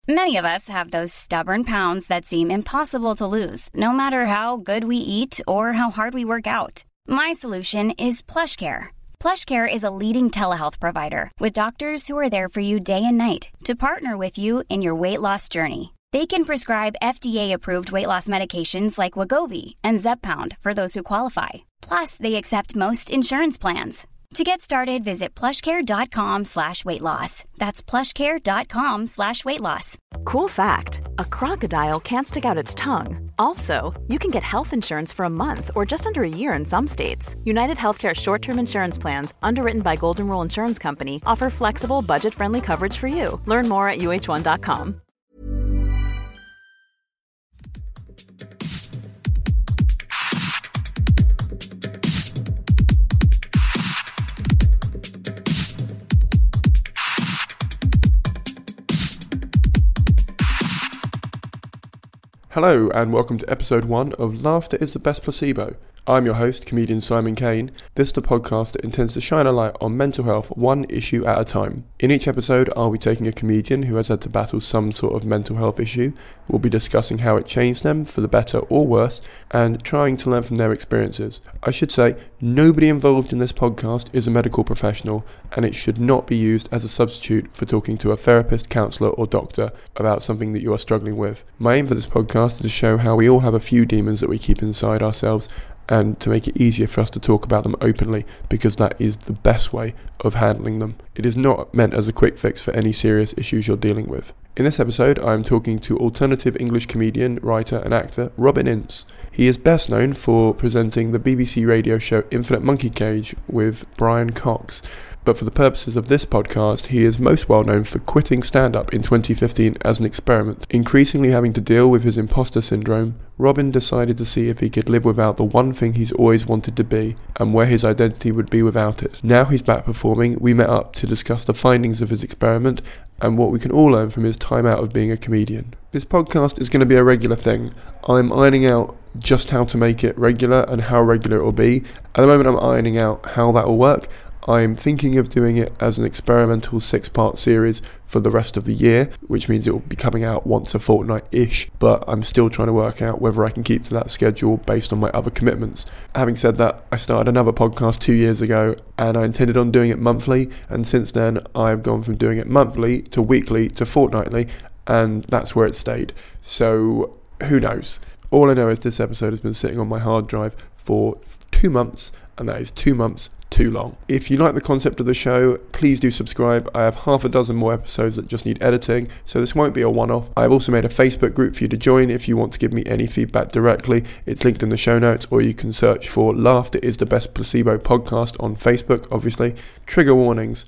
Many of us have those stubborn pounds that seem impossible to lose, no matter how good we eat or how hard we work out. My solution is PlushCare. PlushCare is a leading telehealth provider with doctors who are there for you day and night to partner with you in your weight loss journey. They can prescribe FDA-approved weight loss medications like Wegovy and Zepbound for those who qualify. Plus, they accept most insurance plans. To get started, visit plushcare.com/weightloss. That's plushcare.com/weightloss. Cool fact, a crocodile can't stick out its tongue. Also, you can get health insurance for a month or just under a year in some states. United Healthcare short-term insurance plans, underwritten by Golden Rule Insurance Company, offer flexible, budget-friendly coverage for you. Learn more at uh1.com. Hello and welcome to episode 1 of Laughter is the Best Placebo. I'm your host, comedian Simon Kane. This is the podcast that intends to shine a light on mental health one issue at a time. In each episode, I'll be taking a comedian who has had to battle some sort of mental health issue. We'll be discussing how it changed them, for the better or worse, and trying to learn from their experiences. I should say, nobody involved in this podcast is a medical professional, and it should not be used as a substitute for talking to a therapist, counsellor, or doctor about something that you are struggling with. My aim for this podcast is to show how we all have a few demons that we keep inside ourselves, and to make it easier for us to talk about them openly, because that is the best way of handling them. It is not meant as a quick fix for any serious issues you're dealing with. In this episode, I am talking to alternative English comedian, writer and actor Robin Ince. He is best known for presenting the BBC radio show Infinite Monkey Cage with Brian Cox. But for the purposes of this podcast, he is most well known for quitting stand-up in 2015 as an experiment. Increasingly having to deal with his imposter syndrome, Robin decided to see if he could live without the one thing he's always wanted to be, and where his identity would be without it. Now he's back performing, we met up to discuss the findings of his experiment, and what we can all learn from his time out of being a comedian. This podcast is going to be a regular thing. I'm ironing out just how to make it regular and how regular it will be. At the moment I'm ironing out how that will work. I'm thinking of doing it as an experimental 6-part series for the rest of the year, which means it will be coming out once a fortnight-ish, but I'm still trying to work out whether I can keep to that schedule based on my other commitments. Having said that, I started another podcast 2 years ago, and I intended on doing it monthly, and since then I've gone from doing it monthly to weekly to fortnightly, and that's where it stayed. So, who knows? All I know is this episode has been sitting on my hard drive for 2 months, and that is 2 months too long. If you like the concept of the show, please do subscribe. I have half a dozen more episodes that just need editing, so this won't be a one-off. I've also made a Facebook group for you to join if you want to give me any feedback directly. It's linked in the show notes, or you can search for Laughter is the Best Placebo podcast on Facebook, obviously. Trigger warnings.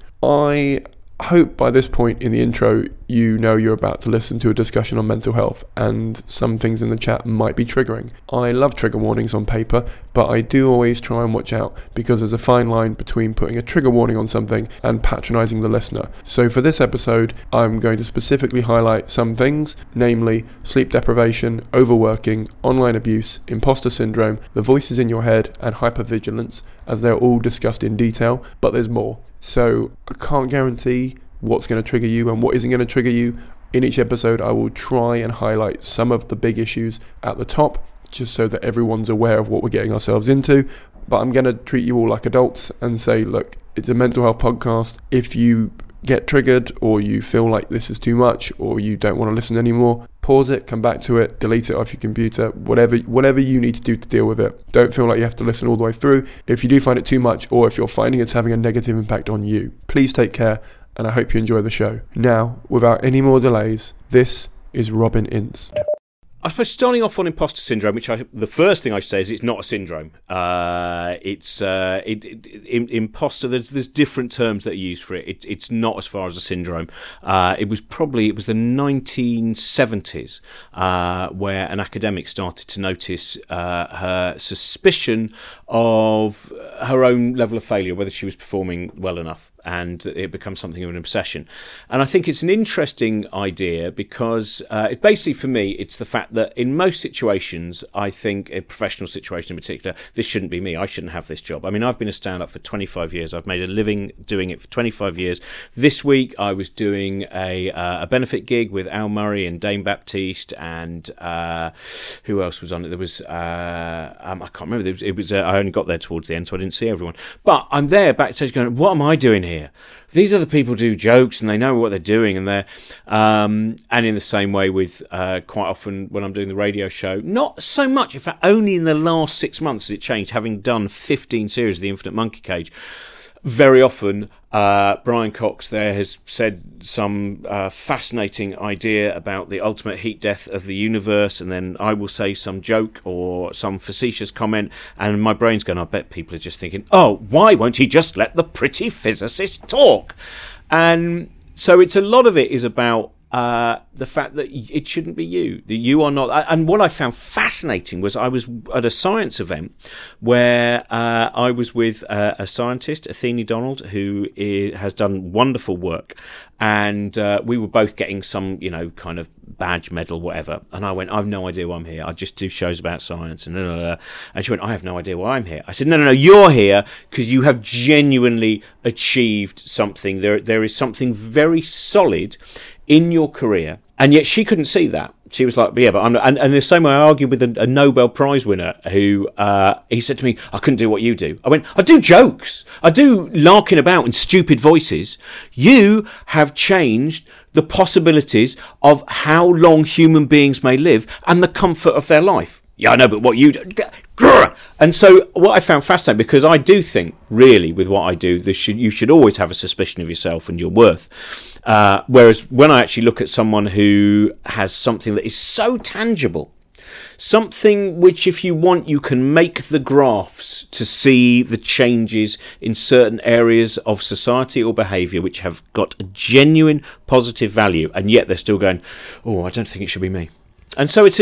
I hope by this point in the intro you know you're about to listen to a discussion on mental health, and some things in the chat might be triggering. I love trigger warnings on paper, but I do always try and watch out, because there's a fine line between putting a trigger warning on something and patronising the listener. So for this episode, I'm going to specifically highlight some things, namely sleep deprivation, overworking, online abuse, imposter syndrome, the voices in your head, and hypervigilance, as they're all discussed in detail, but there's more. So I can't guarantee what's going to trigger you and what isn't going to trigger you. In each episode, I will try and highlight some of the big issues at the top, just so that everyone's aware of what we're getting ourselves into. But I'm going to treat you all like adults and say, look, it's a mental health podcast. If you get triggered, or you feel like this is too much, or you don't want to listen anymore, pause it, come back to it, delete it off your computer, whatever you need to do to deal with it. Don't feel like you have to listen all the way through. If you do find it too much, or if you're finding it's having a negative impact on you, please take care, and I hope you enjoy the show. Now, without any more delays, this is Robin Ince. I suppose starting off on imposter syndrome, the first thing I should say is it's not a syndrome. Imposter. There's different terms that are used for it. It's not as far as a syndrome. It was the 1970s where an academic started to notice her suspicion of her own level of failure, whether she was performing well enough. and it becomes something of an obsession. And I think it's an interesting idea because it basically, for me, it's the fact that in most situations, I think a professional situation in particular, this shouldn't be me. I shouldn't have this job. I mean, I've been a stand-up for 25 years. I've made a living doing it for 25 years. This week, I was doing a benefit gig with Al Murray and Dane Baptiste, and who else was on it? There was I can't remember. It was I only got there towards the end, so I didn't see everyone. But I'm there backstage going, what am I doing here? These other people do jokes and they know what they're doing, and they're and in the same way with quite often when I'm doing the radio show, not so much. In fact, only in the last 6 months has it changed. Having done 15 series of The Infinite Monkey Cage, very often Brian Cox there has said some fascinating idea about the ultimate heat death of the universe, and then I will say some joke or some facetious comment, and my brain's going, I bet people are just thinking, oh, why won't he just let the pretty physicist talk? And so it's a lot of it is about the fact that it shouldn't be you, that you are not. And what I found fascinating was I was at a science event where I was with a scientist, Athene Donald, who has done wonderful work, and we were both getting some, kind of badge, medal, whatever. And I went, I have no idea why I'm here. I just do shows about science. And she went, I have no idea why I'm here. I said, no, you're here because you have genuinely achieved something. There is something very solid in your career, and yet she couldn't see that. She was like, yeah, but I'm not. And the same way I argued with a Nobel Prize winner who, he said to me, I couldn't do what you do. I went, I do jokes. I do larking about in stupid voices. You have changed the possibilities of how long human beings may live and the comfort of their life. Yeah, I know, but what you do... And so what I found fascinating, because I do think, really, with what I do, you should always have a suspicion of yourself and your worth. Whereas when I actually look at someone who has something that is so tangible, something which, if you want, you can make the graphs to see the changes in certain areas of society or behaviour which have got a genuine positive value, and yet they're still going, oh, I don't think it should be me. And so it's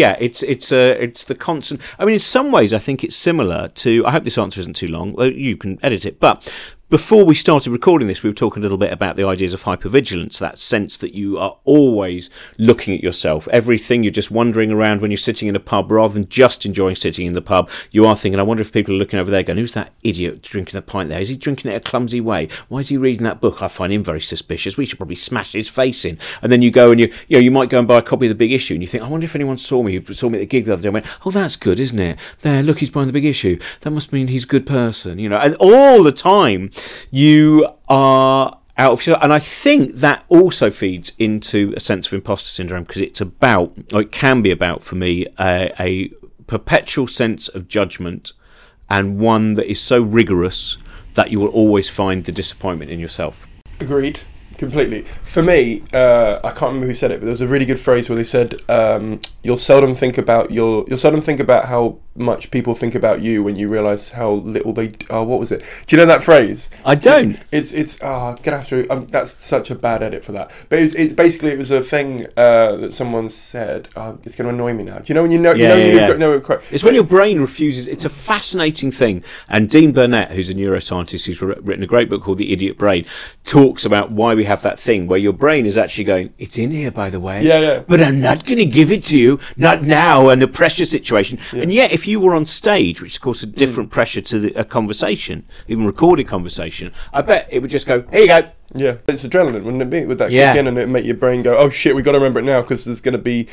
the constant. I mean, in some ways, I think it's similar to. I hope this answer isn't too long. You can edit it, but before we started recording this, we were talking a little bit about the ideas of hypervigilance, that sense that you are always looking at yourself. Everything, you're just wandering around when you're sitting in a pub, rather than just enjoying sitting in the pub. You are thinking, I wonder if people are looking over there going, who's that idiot drinking a pint there? Is he drinking it a clumsy way? Why is he reading that book? I find him very suspicious. We should probably smash his face in. And then you go and you might go and buy a copy of The Big Issue, and you think, I wonder if anyone saw me at the gig the other day and went, oh, that's good, isn't it? There, look, he's buying The Big Issue. That must mean he's a good person, And all the time, you are out of yourself. And I think that also feeds into a sense of imposter syndrome, because it's about, or it can be about, for me, a perpetual sense of judgment, and one that is so rigorous that you will always find the disappointment in yourself. Agreed. Completely. For me, I can't remember who said it, but there's a really good phrase where they said, you'll seldom think about how much people think about you when you realise how little they... Oh, what was it? Do you know that phrase? I don't. It's I'm gonna have to... that's such a bad edit for that. But it's basically, it was a thing that someone said. It's going to annoy me now. Do you know when you know... It's when your brain refuses... It's a fascinating thing. And Dean Burnett, who's a neuroscientist who's written a great book called The Idiot Brain, talks about why we have that thing where your brain is actually going, it's in here, by the way. Yeah. But I'm not going to give it to you. Not now, in a pressure situation. Yeah. And yet, if you were on stage, which is, of course, a different pressure to a conversation, even recorded conversation, I bet it would just go, here you go. Yeah, it's adrenaline, wouldn't it be? Would that kick in and it make your brain go, oh shit, we've got to remember it now, because there's going to be,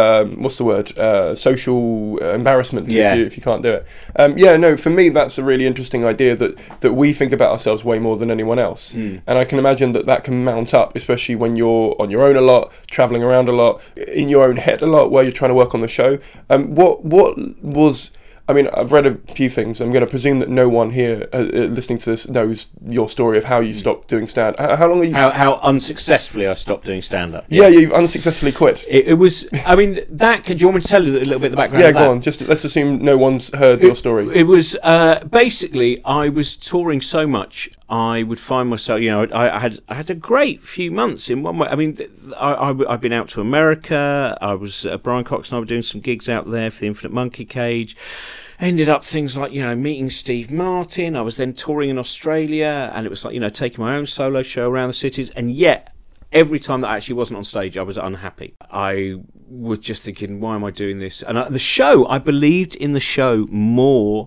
social embarrassment if you can't do it. For me, that's a really interesting idea that we think about ourselves way more than anyone else. And I can imagine that can mount up, especially when you're on your own a lot, travelling around a lot, in your own head a lot, while you're trying to work on the show. What was... I mean, I've read a few things. I'm going to presume that no one here listening to this knows your story of how you stopped doing stand-up. How long are you... How unsuccessfully I stopped doing stand-up. Yeah, you unsuccessfully quit. It was... I mean, do you want me to tell you a little bit of the background of that? Yeah, go on. Just let's assume no one's heard your story. It was... basically, I was touring so much, I would find myself... I had a great few months in one way. I mean, I've been out to America. I was... Brian Cox and I were doing some gigs out there for the Infinite Monkey Cage. ended up things like, meeting Steve Martin. I was then touring in Australia, and it was like, taking my own solo show around the cities. And yet, every time that I actually wasn't on stage, I was unhappy. I was just thinking, why am I doing this? And I believed in the show more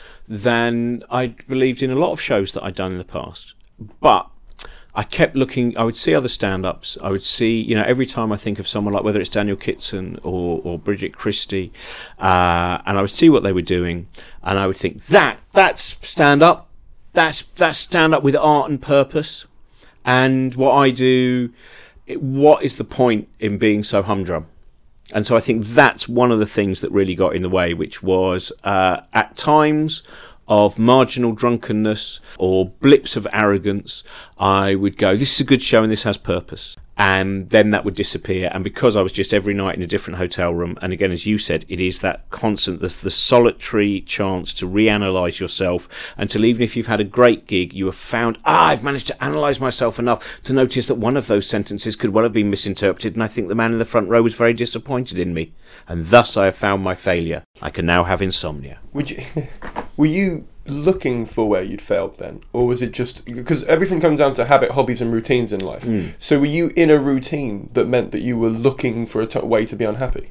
than I believed in a lot of shows that I'd done in the past. But I kept looking. I would see other stand-ups. I would see, every time I think of someone like, whether it's Daniel Kitson or Bridget Christie, and I would see what they were doing, and I would think, that's stand-up. That's stand-up with art and purpose. And what I do, what is the point in being so humdrum? And so I think that's one of the things that really got in the way, which was at times of marginal drunkenness or blips of arrogance, I would go, this is a good show and this has purpose. And then that would disappear. And because I was just every night in a different hotel room, and again, as you said, it is that constant, the solitary chance to reanalyse yourself until even if you've had a great gig, you have found, I've managed to analyse myself enough to notice that one of those sentences could well have been misinterpreted, and I think the man in the front row was very disappointed in me. And thus I have found my failure. I can now have insomnia. Were you looking for where you'd failed then, or was it just because everything comes down to habit, hobbies and routines in life? So were you in a routine that meant that you were looking for a way to be unhappy?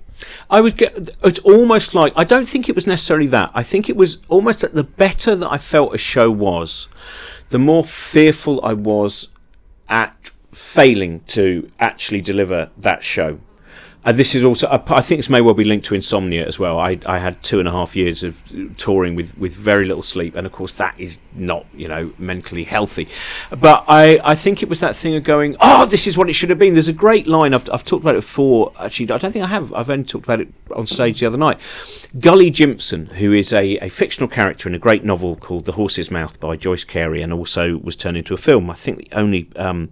It's almost like, I don't think it was necessarily that. I think it was almost that the better that I felt a show was, the more fearful I was at failing to actually deliver that show. This is also, I think this may well be linked to insomnia as well. I had 2.5 years of touring with very little sleep, and of course that is not, mentally healthy. But I think it was that thing of going, this is what it should have been. There's a great line, I've talked about it before, actually, I don't think I have, I've only talked about it on stage the other night. Gully Jimpson, who is a fictional character in a great novel called The Horse's Mouth by Joyce Carey, and also was turned into a film, I think the only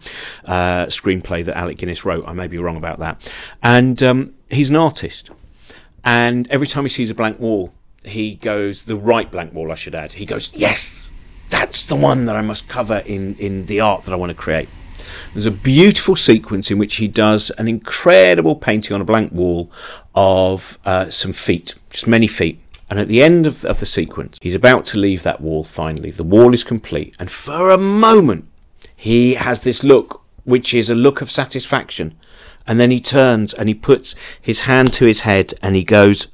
screenplay that Alec Guinness wrote. I may be wrong about that. And he's an artist, and every time he sees a blank wall, he goes, the right blank wall I should add, he goes, yes, that's the one that I must cover in the art that I want to create. There's a beautiful sequence in which he does an incredible painting on a blank wall of some feet, just many feet. And at the end of the sequence, he's about to leave that wall finally. The wall is complete, and for a moment he has this look, which is a look of satisfaction. And then he turns and he puts his hand to his head and he goes,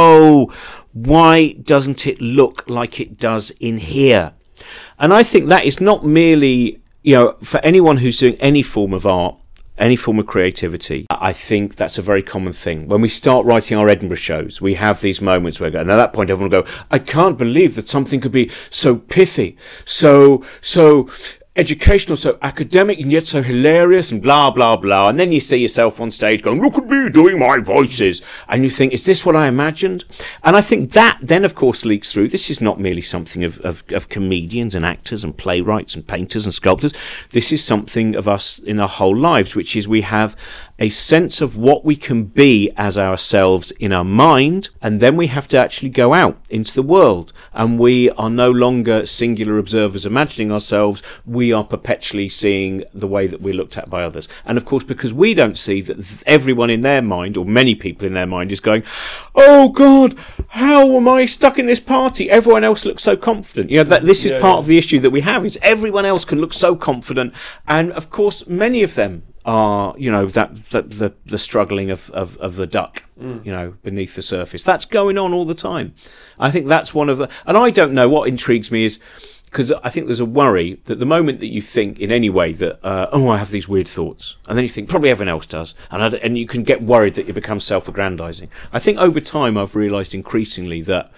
why doesn't it look like it does in here? And I think that is not merely, for anyone who's doing any form of art, any form of creativity, I think that's a very common thing. When we start writing our Edinburgh shows, we have these moments where, and at that point everyone will go, I can't believe that something could be so pithy, so educational, so academic, and yet so hilarious, and blah blah blah. And then you see yourself on stage going, look at me doing my voices, and you think, is this what I imagined? And I think that then of course leaks through. This is not merely something of comedians and actors and playwrights and painters and sculptors. This is something of us in our whole lives, which is we have a sense of what we can be as ourselves in our mind, and then we have to actually go out into the world, and we are no longer singular observers imagining ourselves. We are perpetually seeing the way that we're looked at by others. And of course, because we don't see that everyone in their mind, or many people in their mind, is going, oh God, how am I stuck in this party? Everyone else looks so confident. That this is part of the issue that we have, is everyone else can look so confident. And of course, many of them are, the struggling of the duck, beneath the surface. That's going on all the time. I think that's one of the, and I don't know, what intrigues me is, because I think there's a worry that the moment that you think in any way that, I have these weird thoughts, and then you think probably everyone else does, and you can get worried that you become self-aggrandizing. I think over time I've realised increasingly that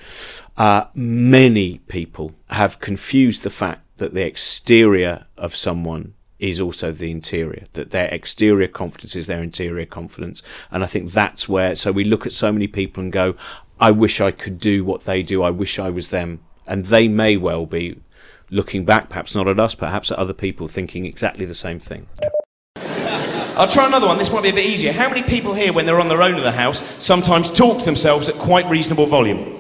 many people have confused the fact that the exterior of someone is also the interior, that their exterior confidence is their interior confidence. And I think that's where, so we look at so many people and go, I wish I could do what they do, I wish I was them. And they may well be looking back, perhaps not at us, perhaps at other people, thinking exactly the same thing. I'll try another one, this might be a bit easier. How many people here, when they're on their own in the house, sometimes talk to themselves at quite reasonable volume?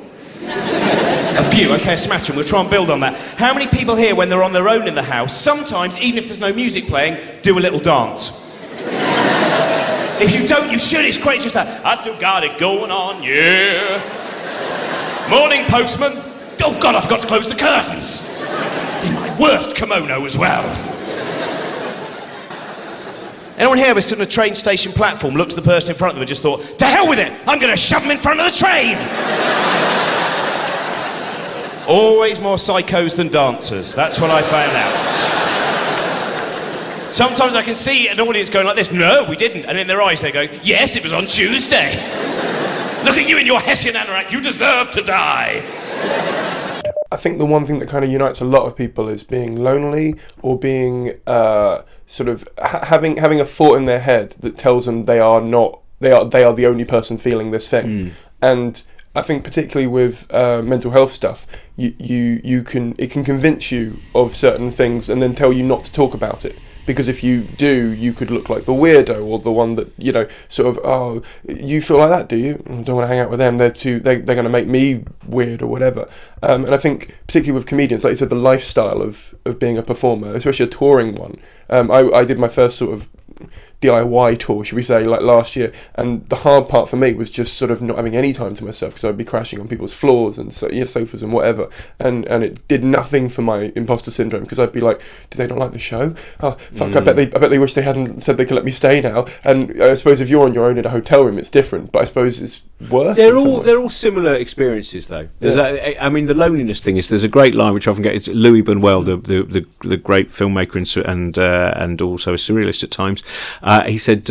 A few, okay, a smattering. We'll try and build on that. How many people here, when they're on their own in the house, sometimes, even if there's no music playing, do a little dance? If you don't, you should. It's great. Just that, I still got it going on, yeah. Morning, postman. Oh, God, I forgot to close the curtains. In my worst kimono as well. Anyone here ever stood on a train station platform, looked at the person in front of them and just thought, to hell with it, I'm going to shove them in front of the train? Always more psychos than dancers. That's what I found out. Sometimes I can see an audience going like this, no, we didn't. And in their eyes they go, yes, it was on Tuesday. Look at you in your Hessian anorak, you deserve to die. I think the one thing that kind of unites a lot of people is being lonely or being sort of having a thought in their head that tells them they are the only person feeling this thing. And I think particularly with mental health stuff, it can convince you of certain things and then tell you not to talk about it. Because if you do, you could look like the weirdo or the one that, sort of, oh, you feel like that, do you? I don't want to hang out with them. They're going to make me weird or whatever. And I think, particularly with comedians, like you said, the lifestyle of being a performer, especially a touring one. I did my first sort of DIY tour, should we say, like last year, and the hard part for me was just sort of not having any time to myself because I'd be crashing on people's floors and sofas and whatever, and it did nothing for my imposter syndrome because I'd be like, did they not like the show? Oh fuck, I bet they wish they hadn't said they could let me stay now. And I suppose if you're on your own in a hotel room, it's different, but I suppose it's worse. They're all similar experiences though. I mean, the loneliness thing is, there's a great line which I often get. It's Louis Buñuel, the great filmmaker and also a surrealist at times. He said,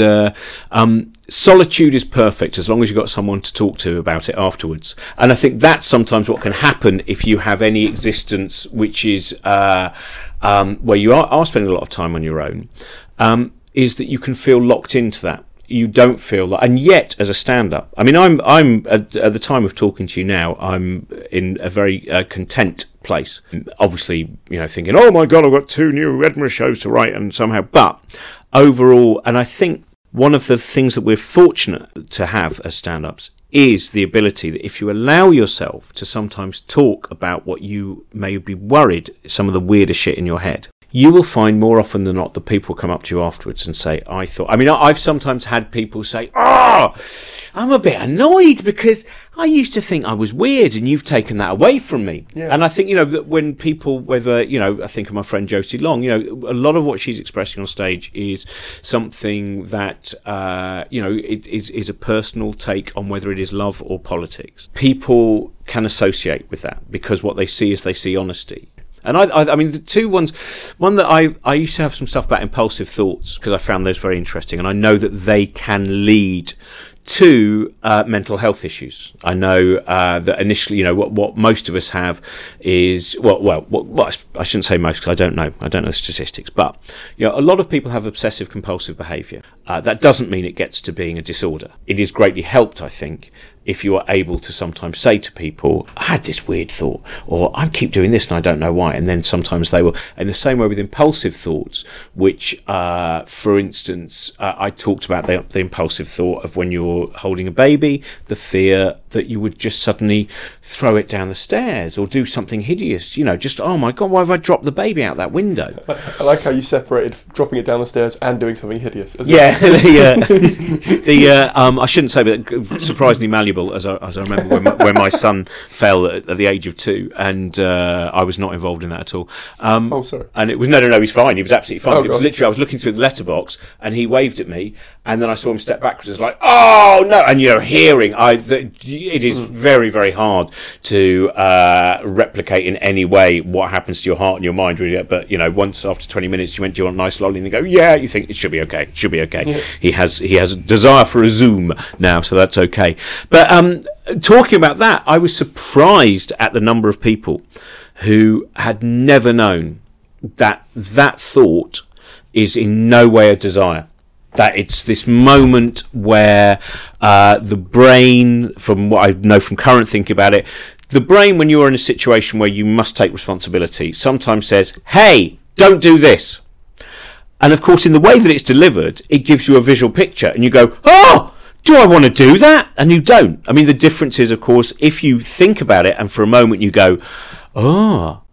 solitude is perfect as long as you've got someone to talk to about it afterwards. And I think that's sometimes what can happen if you have any existence which is where you are spending a lot of time on your own, is that you can feel locked into that. You don't feel like, and yet as a stand-up, I mean, I'm at the time of talking to you now, I'm in a very content place. Obviously, thinking, oh my God, I've got 2 new Edinburgh shows to write, and somehow, but overall, and I think one of the things that we're fortunate to have as stand-ups is the ability that if you allow yourself to sometimes talk about what you may be worried, some of the weirdest shit in your head, you will find more often than not that people come up to you afterwards and say, I've sometimes had people say, I'm a bit annoyed because I used to think I was weird and you've taken that away from me. Yeah. And I think, that when people, whether, I think of my friend Josie Long, a lot of what she's expressing on stage is something that, it is a personal take on whether it is love or politics. People can associate with that because what they see is they see honesty. And I mean, the two ones, one that I used to have some stuff about impulsive thoughts because I found those very interesting, and I know that they can lead to mental health issues. I know that initially, what most of us have is, I shouldn't say most because I don't know the statistics, but a lot of people have obsessive compulsive behaviour. That doesn't mean it gets to being a disorder. It is greatly helped, I think, if you are able to sometimes say to people, I had this weird thought, or I keep doing this and I don't know why, and then sometimes they will. In the same way with impulsive thoughts, which, for instance, I talked about the impulsive thought of when you're holding a baby, the fear that you would just suddenly throw it down the stairs or do something hideous, just, oh my God, why have I dropped the baby out that window? I like how you separated dropping it down the stairs and doing something hideous. Yeah, I shouldn't say, but surprisingly malleable, as I remember when my son fell at the age of 2, and I was not involved in that at all. Sorry. And it was no, he's fine. He was absolutely fine. Oh, it was literally, I was looking through the letterbox, and he waved at me, and then I saw him step backwards. It was like, oh no! And hearing, it is very, very hard to replicate in any way what happens to your heart and your mind. Really, but once after 20 minutes, you went, "Do you want a nice lolly?" And you go, "Yeah." You think it should be okay. It should be okay. Yeah. He has a desire for a Zoom now, so that's okay. But talking about that, I was surprised at the number of people who had never known that thought is in no way a desire. That it's this moment where the brain, from what I know from current thinking about it, the brain, when you're in a situation where you must take responsibility, sometimes says, hey, don't do this. And of course, in the way that it's delivered, it gives you a visual picture, and you go, oh, do I want to do that? And you don't. I mean, the difference is, of course, if you think about it and for a moment you go, oh,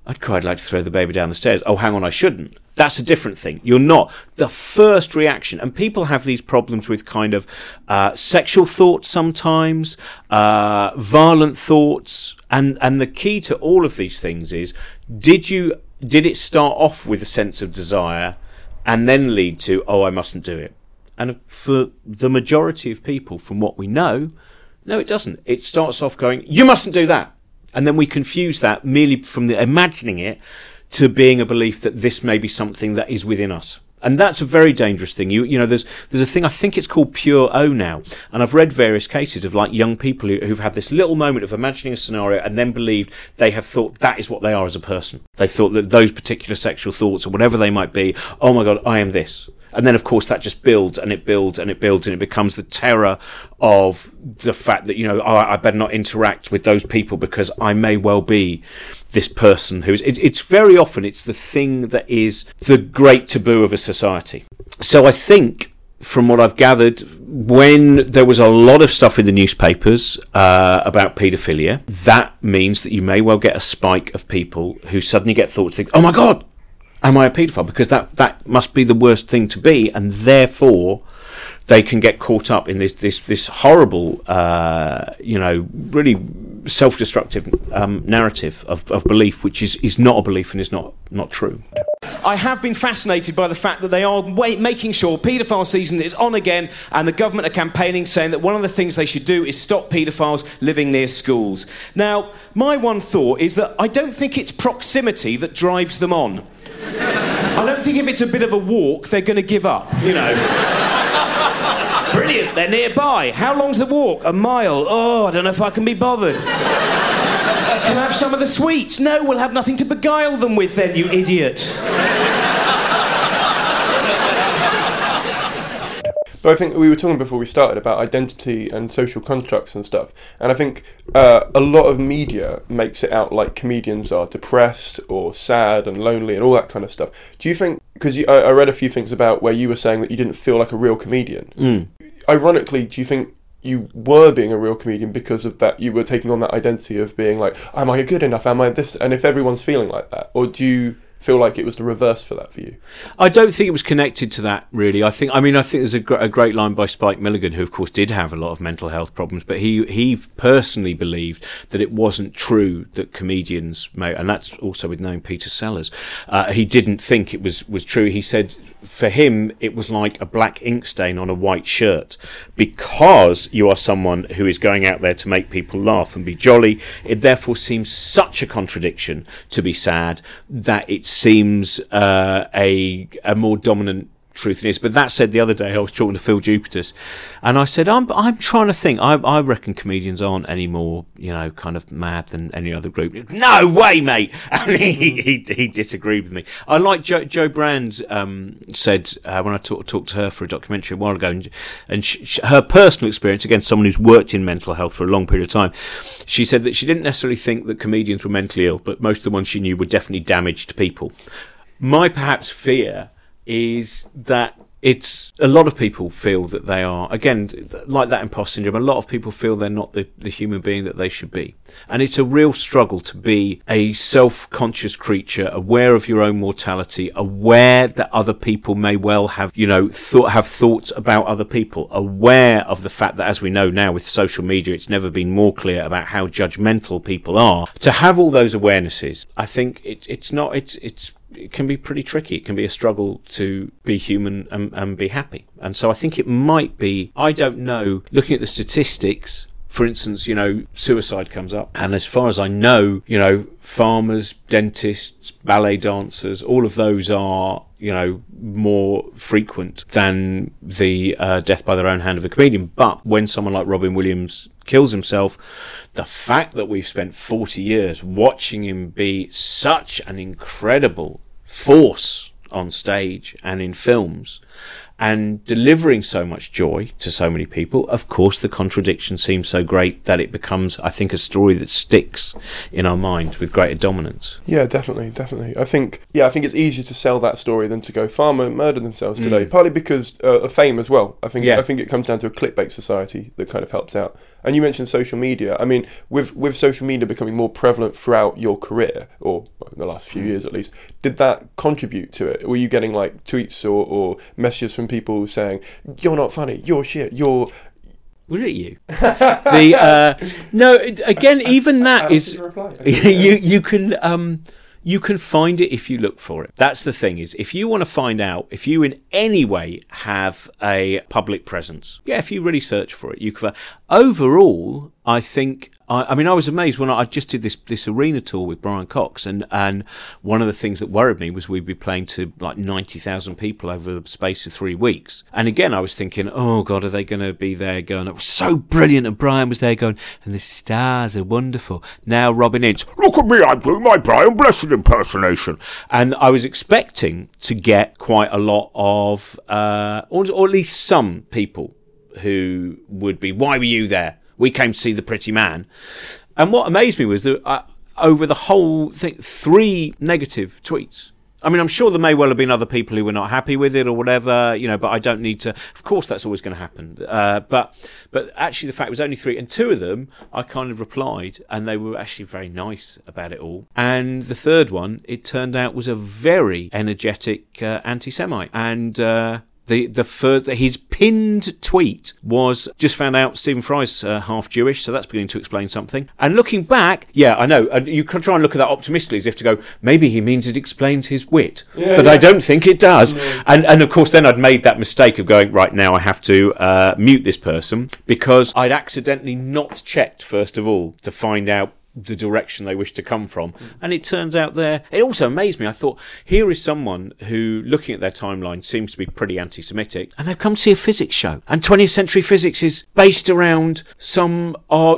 I'd quite like to throw the baby down the stairs. Oh, hang on, I shouldn't. That's a different thing. You're not. The first reaction, and people have these problems with kind of sexual thoughts sometimes, violent thoughts, and the key to all of these things is, did it start off with a sense of desire and then lead to, oh, I mustn't do it? And for the majority of people, from what we know, no, it doesn't. It starts off going, you mustn't do that. And then we confuse that merely from the imagining it to being a belief that this may be something that is within us. And that's a very dangerous thing. You know, there's a thing, I think it's called Pure O now. And I've read various cases of like young people who've had this little moment of imagining a scenario and then believed they have thought that is what they are as a person. They thought that those particular sexual thoughts or whatever they might be, oh my God, I am this. And then, of course, that just builds and it builds and it builds and it becomes the terror of the fact that, you know, oh, I better not interact with those people because I may well be this person who's... It's very often, it's the thing that is the great taboo of a society. So I think, from what I've gathered, when there was a lot of stuff in the newspapers about paedophilia, that means that you may well get a spike of people who suddenly get thoughts, think, oh my God, am I a paedophile? Because that must be the worst thing to be, and therefore they can get caught up in this horrible, really self-destructive narrative of belief, which is not a belief and is not true. I have been fascinated by the fact that they are making sure paedophile season is on again, and the government are campaigning saying that one of the things they should do is stop paedophiles living near schools. Now, my one thought is that I don't think it's proximity that drives them on. I don't think if it's a bit of a walk, they're going to give up, you know. Brilliant, they're nearby. How long's the walk? A mile. Oh, I don't know if I can be bothered. Can I have some of the sweets? No, we'll have nothing to beguile them with then, you idiot. But I think we were talking before we started about identity and social constructs and stuff, and I think a lot of media makes it out like comedians are depressed or sad and lonely and all that kind of stuff. Do you think, because I read a few things about where you were saying that you didn't feel like a real comedian. Ironically, do you think you were being a real comedian because of that? You were taking on that identity of being like, am I good enough? Am I this? And if everyone's feeling like that, or do you feel like it was the reverse for that for you? I don't think it was connected to that, really. I think there's a great line by Spike Milligan, who of course did have a lot of mental health problems, but he personally believed that it wasn't true that comedians may, and that's also with knowing Peter Sellers, he didn't think it was true. He said for him it was like a black ink stain on a white shirt. Because you are someone who is going out there to make people laugh and be jolly, it therefore seems such a contradiction to be sad that it seems a more dominant truth than it is. But that said, the other day I was talking to Phil Jupitus, and I said, I'm trying to think. I reckon comedians aren't any more, kind of mad than any other group. No way, mate. And he disagreed with me. I like Jo Brand said when I talked to her for a documentary a while ago, and her personal experience, again, someone who's worked in mental health for a long period of time, she said that she didn't necessarily think that comedians were mentally ill, but most of the ones she knew were definitely damaged people. My perhaps fear is that it's a lot of people feel that they are, again, like that imposter syndrome, a lot of people feel they're not the human being that they should be. And it's a real struggle to be a self-conscious creature, aware of your own mortality, aware that other people may well have, have thoughts about other people, aware of the fact that, as we know now with social media, it's never been more clear about how judgmental people are. To have all those awarenesses, I think it can be pretty tricky. It can be a struggle to be human and be happy. And so I think it might be, I don't know, looking at the statistics, for instance, suicide comes up. And as far as I know, farmers, dentists, ballet dancers, all of those are, more frequent than the death by their own hand of a comedian. But when someone like Robin Williams kills himself, the fact that we've spent 40 years watching him be such an incredible force on stage and in films, and delivering so much joy to so many people, of course the contradiction seems so great that it becomes, I think, a story that sticks in our mind with greater dominance. Yeah, definitely. I think it's easier to sell that story than to go farmer murder themselves today, partly because of fame as well. I think it comes down to a clickbait society that kind of helps out. And you mentioned social media. I mean, with social media becoming more prevalent throughout your career, or in the last few years at least, did that contribute to it? Were you getting like tweets or messages from people saying, "You're not funny, you're shit, you're..." Was it you? Again, even that is you can find it if you look for it. That's the thing, is if you want to find out, if you in any way have a public presence, if you really search for it, you can. Overall, I think, I was amazed when I just did this arena tour with Brian Cox, and one of the things that worried me was we'd be playing to like 90,000 people over the space of 3 weeks. And again, I was thinking, oh God, are they going to be there going, it was so brilliant, and Brian was there going, and the stars are wonderful. Now Robin Ince, look at me, I'm doing my Brian Blessed impersonation. And I was expecting to get quite a lot of, or at least some people who would be, why were you there? We came to see the pretty man. And what amazed me was that over the whole thing, 3 negative tweets. I mean, I'm sure there may well have been other people who were not happy with it or whatever, but I don't need to. Of course, that's always going to happen. But actually, the fact was only 3, and 2 of them I kind of replied, and they were actually very nice about it all. And the third one, it turned out, was a very energetic anti-Semite, and. His pinned tweet was, just found out Stephen Fry's half Jewish, so that's beginning to explain something. And looking back, I know, and you can try and look at that optimistically as if to go, maybe he means it explains his wit. I don't think it does. No. And of course then I'd made that mistake of going, right, now I have to mute this person, because I'd accidentally not checked, first of all, to find out the direction they wish to come from. And it turns out it also amazed me. I thought, here is someone who, looking at their timeline, seems to be pretty anti-Semitic, and they've come to see a physics show. And 20th century physics is based around some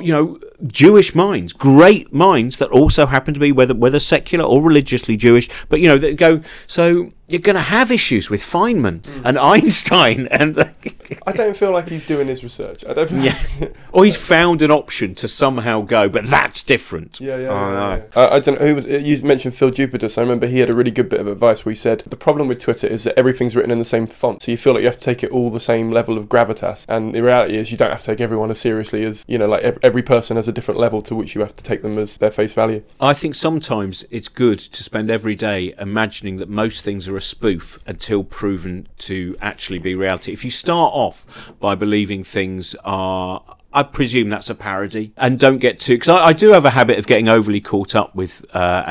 Jewish minds, great minds that also happen to be whether secular or religiously Jewish, but that go, so you're going to have issues with Feynman and Einstein, and I don't feel like he's doing his research. I don't feel or he's found an option to somehow go, but that's different. I don't know who was. You mentioned Phil Jupitus. I remember he had a really good bit of advice where he said the problem with Twitter is that everything's written in the same font, so you feel like you have to take it all the same level of gravitas. And the reality is you don't have to take everyone as seriously as like every person has a different level to which you have to take them as their face value. I think sometimes it's good to spend every day imagining that most things are a spoof until proven to actually be reality. If you start off by believing things are, I presume that's a parody, and don't get too, because I do have a habit of getting overly caught up with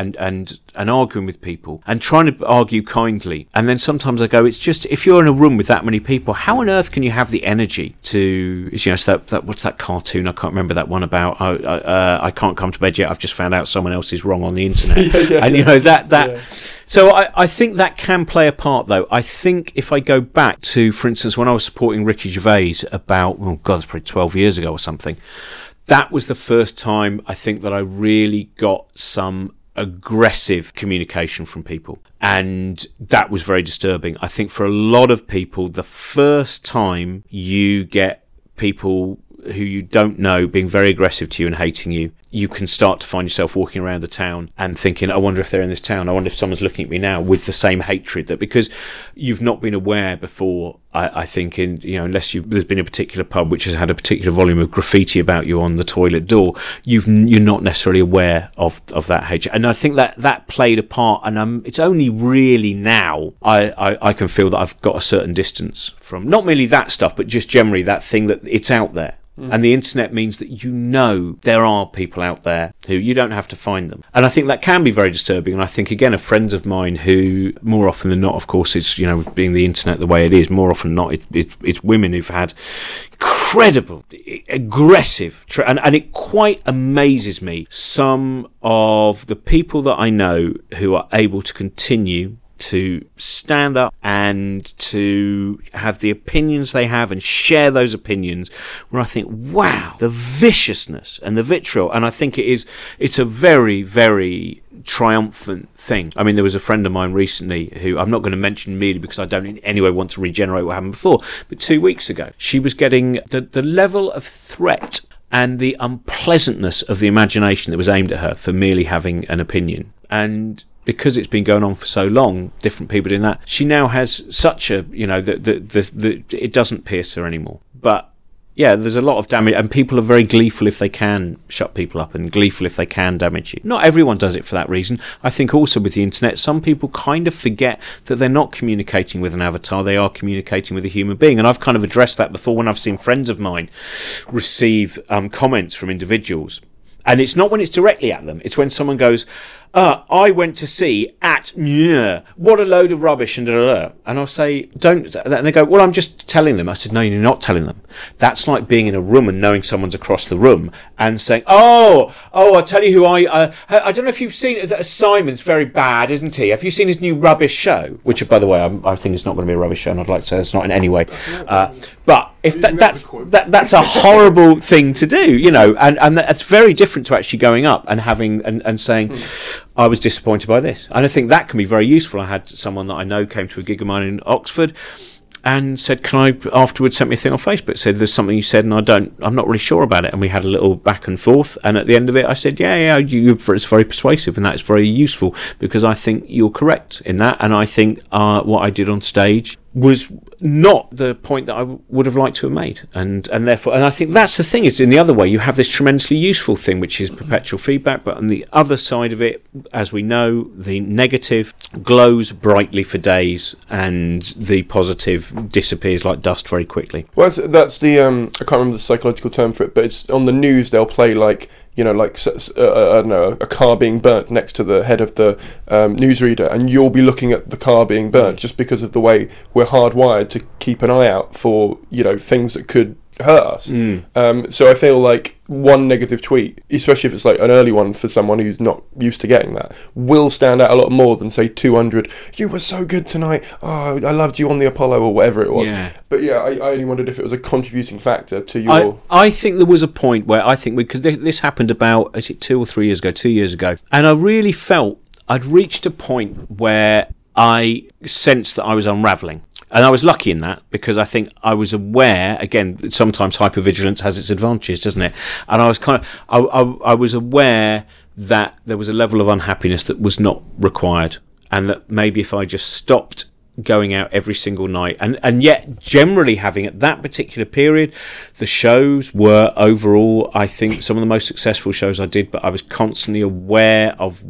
and arguing with people and trying to argue kindly, and then sometimes I go, it's just, if you're in a room with that many people, how on earth can you have the energy to, so that what's that cartoon, I can't remember that one about I can't come to bed yet, I've just found out someone else is wrong on the internet. So I think that can play a part, though. I think if I go back to, for instance, when I was supporting Ricky Gervais about, it's probably 12 years ago or something, that was the first time I think that I really got some aggressive communication from people. And that was very disturbing. I think for a lot of people, the first time you get people who you don't know being very aggressive to you and hating you, you can start to find yourself walking around the town and thinking, I wonder if they're in this town. I wonder if someone's looking at me now with the same hatred, that because you've not been aware before, I think, unless there's been a particular pub which has had a particular volume of graffiti about you on the toilet door, you're not necessarily aware of that hatred. And I think that played a part, and it's only really now I can feel that I've got a certain distance from not merely that stuff, but just generally that thing that it's out there. And the internet means that there are people out there who you don't have to find them. And I think that can be very disturbing. And I think, again, of friends of mine who, more often than not, of course, it's, being the internet the way it is, more often than not, it's women who've had incredible, aggressive, and it quite amazes me, some of the people that I know who are able to continue to stand up and to have the opinions they have and share those opinions, where I think, wow, the viciousness and the vitriol. And I think it's a very, very triumphant thing. I mean, there was a friend of mine recently who I'm not going to mention merely because I don't in any way want to regenerate what happened before, but 2 weeks ago she was getting the level of threat and the unpleasantness of the imagination that was aimed at her for merely having an opinion. And because it's been going on for so long, different people doing that, she now has such a, it doesn't pierce her anymore. But yeah, there's a lot of damage, and people are very gleeful if they can shut people up and gleeful if they can damage you. Not everyone does it for that reason. I think also with the internet, some people kind of forget that they're not communicating with an avatar, they are communicating with a human being. And I've kind of addressed that before when I've seen friends of mine receive comments from individuals. And it's not when it's directly at them, it's when someone goes, I went to see at, what a load of rubbish, and da-da-da. And I'll say, don't, and they go, well, I'm just telling them. I said, no, you're not telling them. That's like being in a room and knowing someone's across the room and saying, oh, I'll tell you who I don't know if you've seen it. Simon's very bad, isn't he? Have you seen his new rubbish show? Which, by the way, I think it's not going to be a rubbish show, and I'd like to say it's not in any way. But if that's a horrible thing to do, and that's very different to actually going up and having and saying, I was disappointed by this. And I think that can be very useful. I had someone that I know came to a gig of mine in Oxford and said, can I, afterwards sent me a thing on Facebook, said there's something you said and I'm not really sure about it. And we had a little back and forth, and at the end of it I said, it's very persuasive and that's very useful, because I think you're correct in that, and I think what I did on stage was not the point that I would have liked to have made, and therefore, and I think that's the thing, is in the other way you have this tremendously useful thing which is perpetual feedback, but on the other side of it, as we know, the negative glows brightly for days and the positive disappears like dust very quickly. Well, that's the I can't remember the psychological term for it, but it's on the news. They'll play like I don't know, a car being burnt next to the head of the newsreader, and you'll be looking at the car being burnt just because of the way we're hardwired to keep an eye out for, things that could hurt us. So I feel like one negative tweet, especially if it's like an early one for someone who's not used to getting that, will stand out a lot more than say 200, you were so good tonight, oh, I loved you on the Apollo, or whatever it was. But I only wondered if it was a contributing factor to your... I think there was a point where I think, because this happened about, is it 2 or 3 years ago, 2 years ago, and I really felt I'd reached a point where I sensed that I was unravelling. And I was lucky in that, because I think I was aware, again, sometimes hypervigilance has its advantages, doesn't it? And I was I was aware that there was a level of unhappiness that was not required, and that maybe if I just stopped going out every single night, and yet generally having, at that particular period, the shows were overall, I think, some of the most successful shows I did, but I was constantly aware of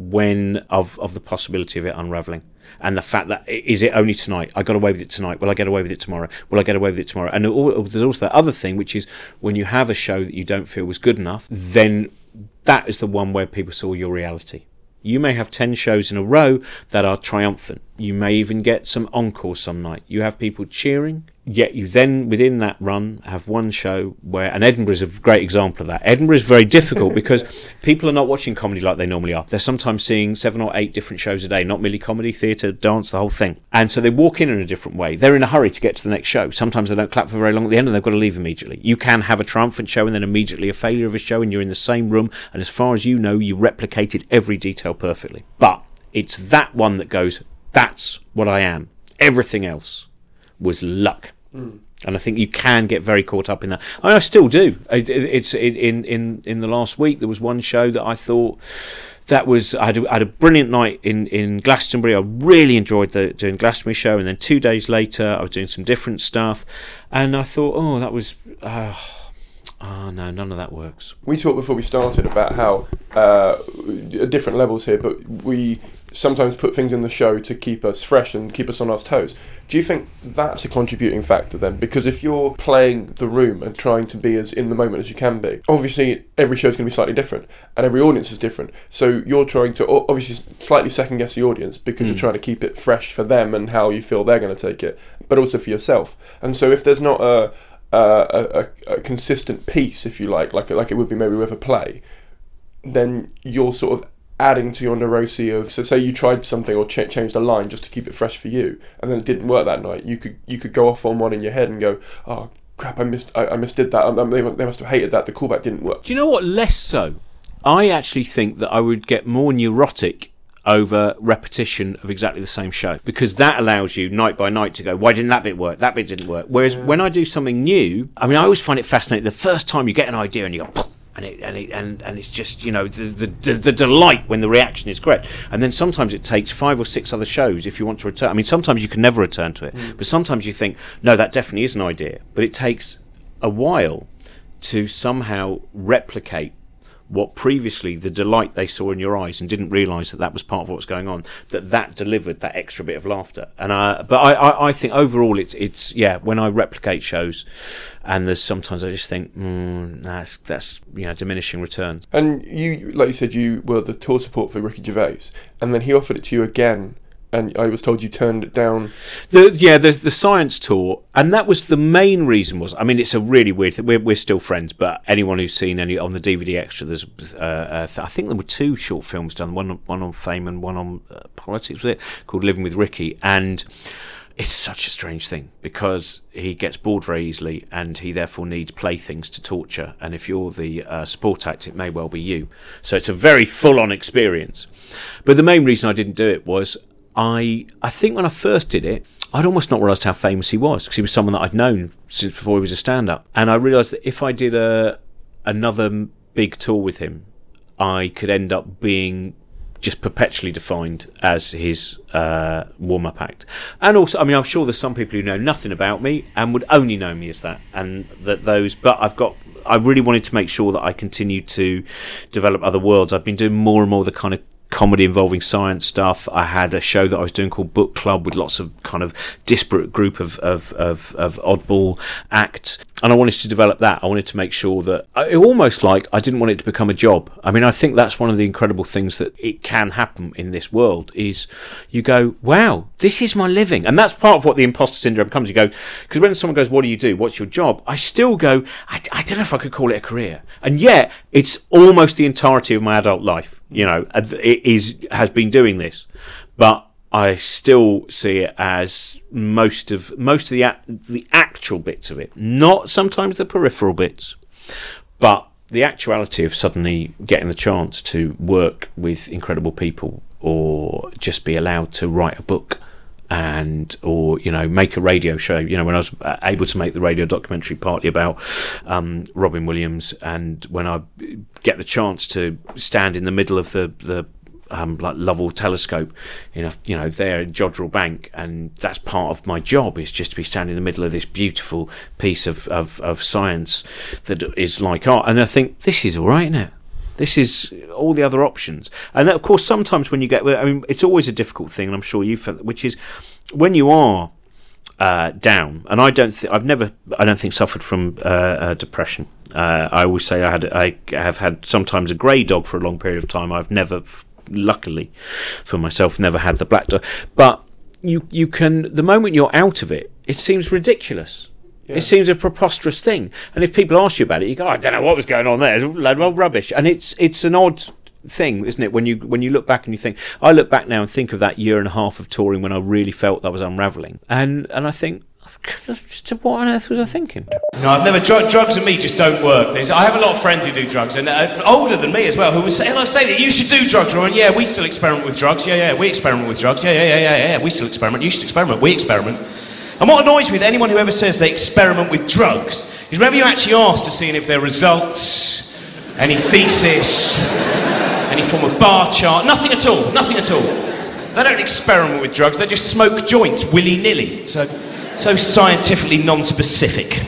the possibility of it unravelling. And the fact that, is it only tonight? I got away with it tonight. Will I get away with it tomorrow? Will I get away with it tomorrow? And there's also that other thing, which is when you have a show that you don't feel was good enough, then that is the one where people saw your reality. You may have 10 shows in a row that are triumphant. You may even get some encores some night. You have people cheering, yet you then, within that run, have one show where, and Edinburgh is a great example of that. Edinburgh is very difficult because people are not watching comedy like they normally are. They're sometimes seeing 7 or 8 different shows a day, not merely comedy, theatre, dance, the whole thing. And so they walk in a different way. They're in a hurry to get to the next show. Sometimes they don't clap for very long at the end and they've got to leave immediately. You can have a triumphant show and then immediately a failure of a show, and you're in the same room, and as far as you know, you replicated every detail perfectly. But it's that one that goes, that's what I am. Everything else was luck. And I think you can get very caught up in that. I still do. It's in the last week there was one show that I thought that was, I had a brilliant night in Glastonbury. I really enjoyed doing Glastonbury show, and then 2 days later I was doing some different stuff, and I thought, that was no, none of that works. We talked before we started about how different levels here, but we sometimes put things in the show to keep us fresh and keep us on our toes. Do you think that's a contributing factor then? Because if you're playing the room and trying to be as in the moment as you can be, obviously every show is going to be slightly different and every audience is different. So you're trying to obviously slightly second guess the audience because you're trying to keep it fresh for them and how you feel they're going to take it, but also for yourself. And so if there's not a consistent piece, if you like it would be maybe with a play, then you're sort of adding to your neurosis of, so say you tried something or changed a line just to keep it fresh for you, and then it didn't work that night, you could go off on one in your head and go, oh crap, I misdid that. They must have hated that. The callback didn't work. Do you know what? Less so. I actually think that I would get more neurotic over repetition of exactly the same show, because that allows you night by night to go, why didn't that bit work? That bit didn't work. Whereas when I do something new, I mean, I always find it fascinating. The first time you get an idea and you go, and it's just, you know, the delight when the reaction is correct. And then sometimes it takes 5 or 6 other shows if you want to return. I mean, sometimes you can never return to it, but sometimes you think, no, that definitely is an idea. But it takes a while to somehow replicate what previously the delight they saw in your eyes and didn't realise that was part of what was going on, that delivered that extra bit of laughter. And I think overall it's when I replicate shows, and there's sometimes I just think that's diminishing returns. And you, like you said, you were the tour support for Ricky Gervais, and then he offered it to you again. And I was told you turned it down. The science tour, and that was the main reason. I mean, it's a really weird thing. We're still friends, but anyone who's seen any on the DVD extra, there's I think there were 2 short films done, one on fame and one on politics, was it, called Living with Ricky, and it's such a strange thing because he gets bored very easily and he therefore needs playthings to torture, and if you're the support act, it may well be you. So it's a very full-on experience. But the main reason I didn't do it was I think when I first did it, I'd almost not realised how famous he was, because he was someone that I'd known since before he was a stand-up. And I realised that if I did another big tour with him, I could end up being just perpetually defined as his warm-up act. And also, I mean, I'm sure there's some people who know nothing about me and would only know me as that, and but I really wanted to make sure that I continued to develop other worlds. I've been doing more and more the kind of comedy involving science stuff. I had a show that I was doing called Book Club with lots of kind of disparate group of oddball acts, and I wanted to develop that. I wanted to make sure that almost like I didn't want it to become a job. I mean, I think that's one of the incredible things that it can happen in this world is you go, wow, this is my living. And that's part of what the imposter syndrome comes. You go, because when someone goes, what do you do? What's your job? I still go, I don't know if I could call it a career. And yet it's almost the entirety of my adult life. You know, has been doing this, but I still see it as most of the actual bits of it, not sometimes the peripheral bits, but the actuality of suddenly getting the chance to work with incredible people, or just be allowed to write a book, or make a radio show. When I was able to make the radio documentary partly about Robin Williams, and when I get the chance to stand in the middle of the like Lovell Telescope, there in Jodrell Bank, and that's part of my job, is just to be standing in the middle of this beautiful piece of science that is like art. And I think this is all right, isn't it? This is all the other options. And that, of course, sometimes when you get, I mean, it's always a difficult thing, and I'm sure you've felt, which is when you are down. And I don't think suffered from depression. I always say I have had sometimes a grey dog for a long period of time. I've never, luckily for myself, never had the black dog. But you can, the moment you're out of it, it seems ridiculous. Yeah. It seems a preposterous thing. And if people ask you about it, you go, I don't know what was going on there. It's a load of old rubbish. And it's an odd thing, isn't it, when you look back and you think, I look back now and think of that year and a half of touring when I really felt that was unravelling. And I think, what on earth was I thinking? No, I've never. Drugs and me just don't work. I have a lot of friends who do drugs, and older than me as well, who would say, I say that you should do drugs, Rowan. Yeah, we still experiment with drugs. Yeah, we experiment with drugs. Yeah, we still experiment. You should experiment. We experiment. And what annoys me with anyone who ever says they experiment with drugs is whenever you actually ask to see if their results, any thesis, any form of bar chart, nothing at all. They don't experiment with drugs, they just smoke joints willy-nilly. So scientifically non-specific.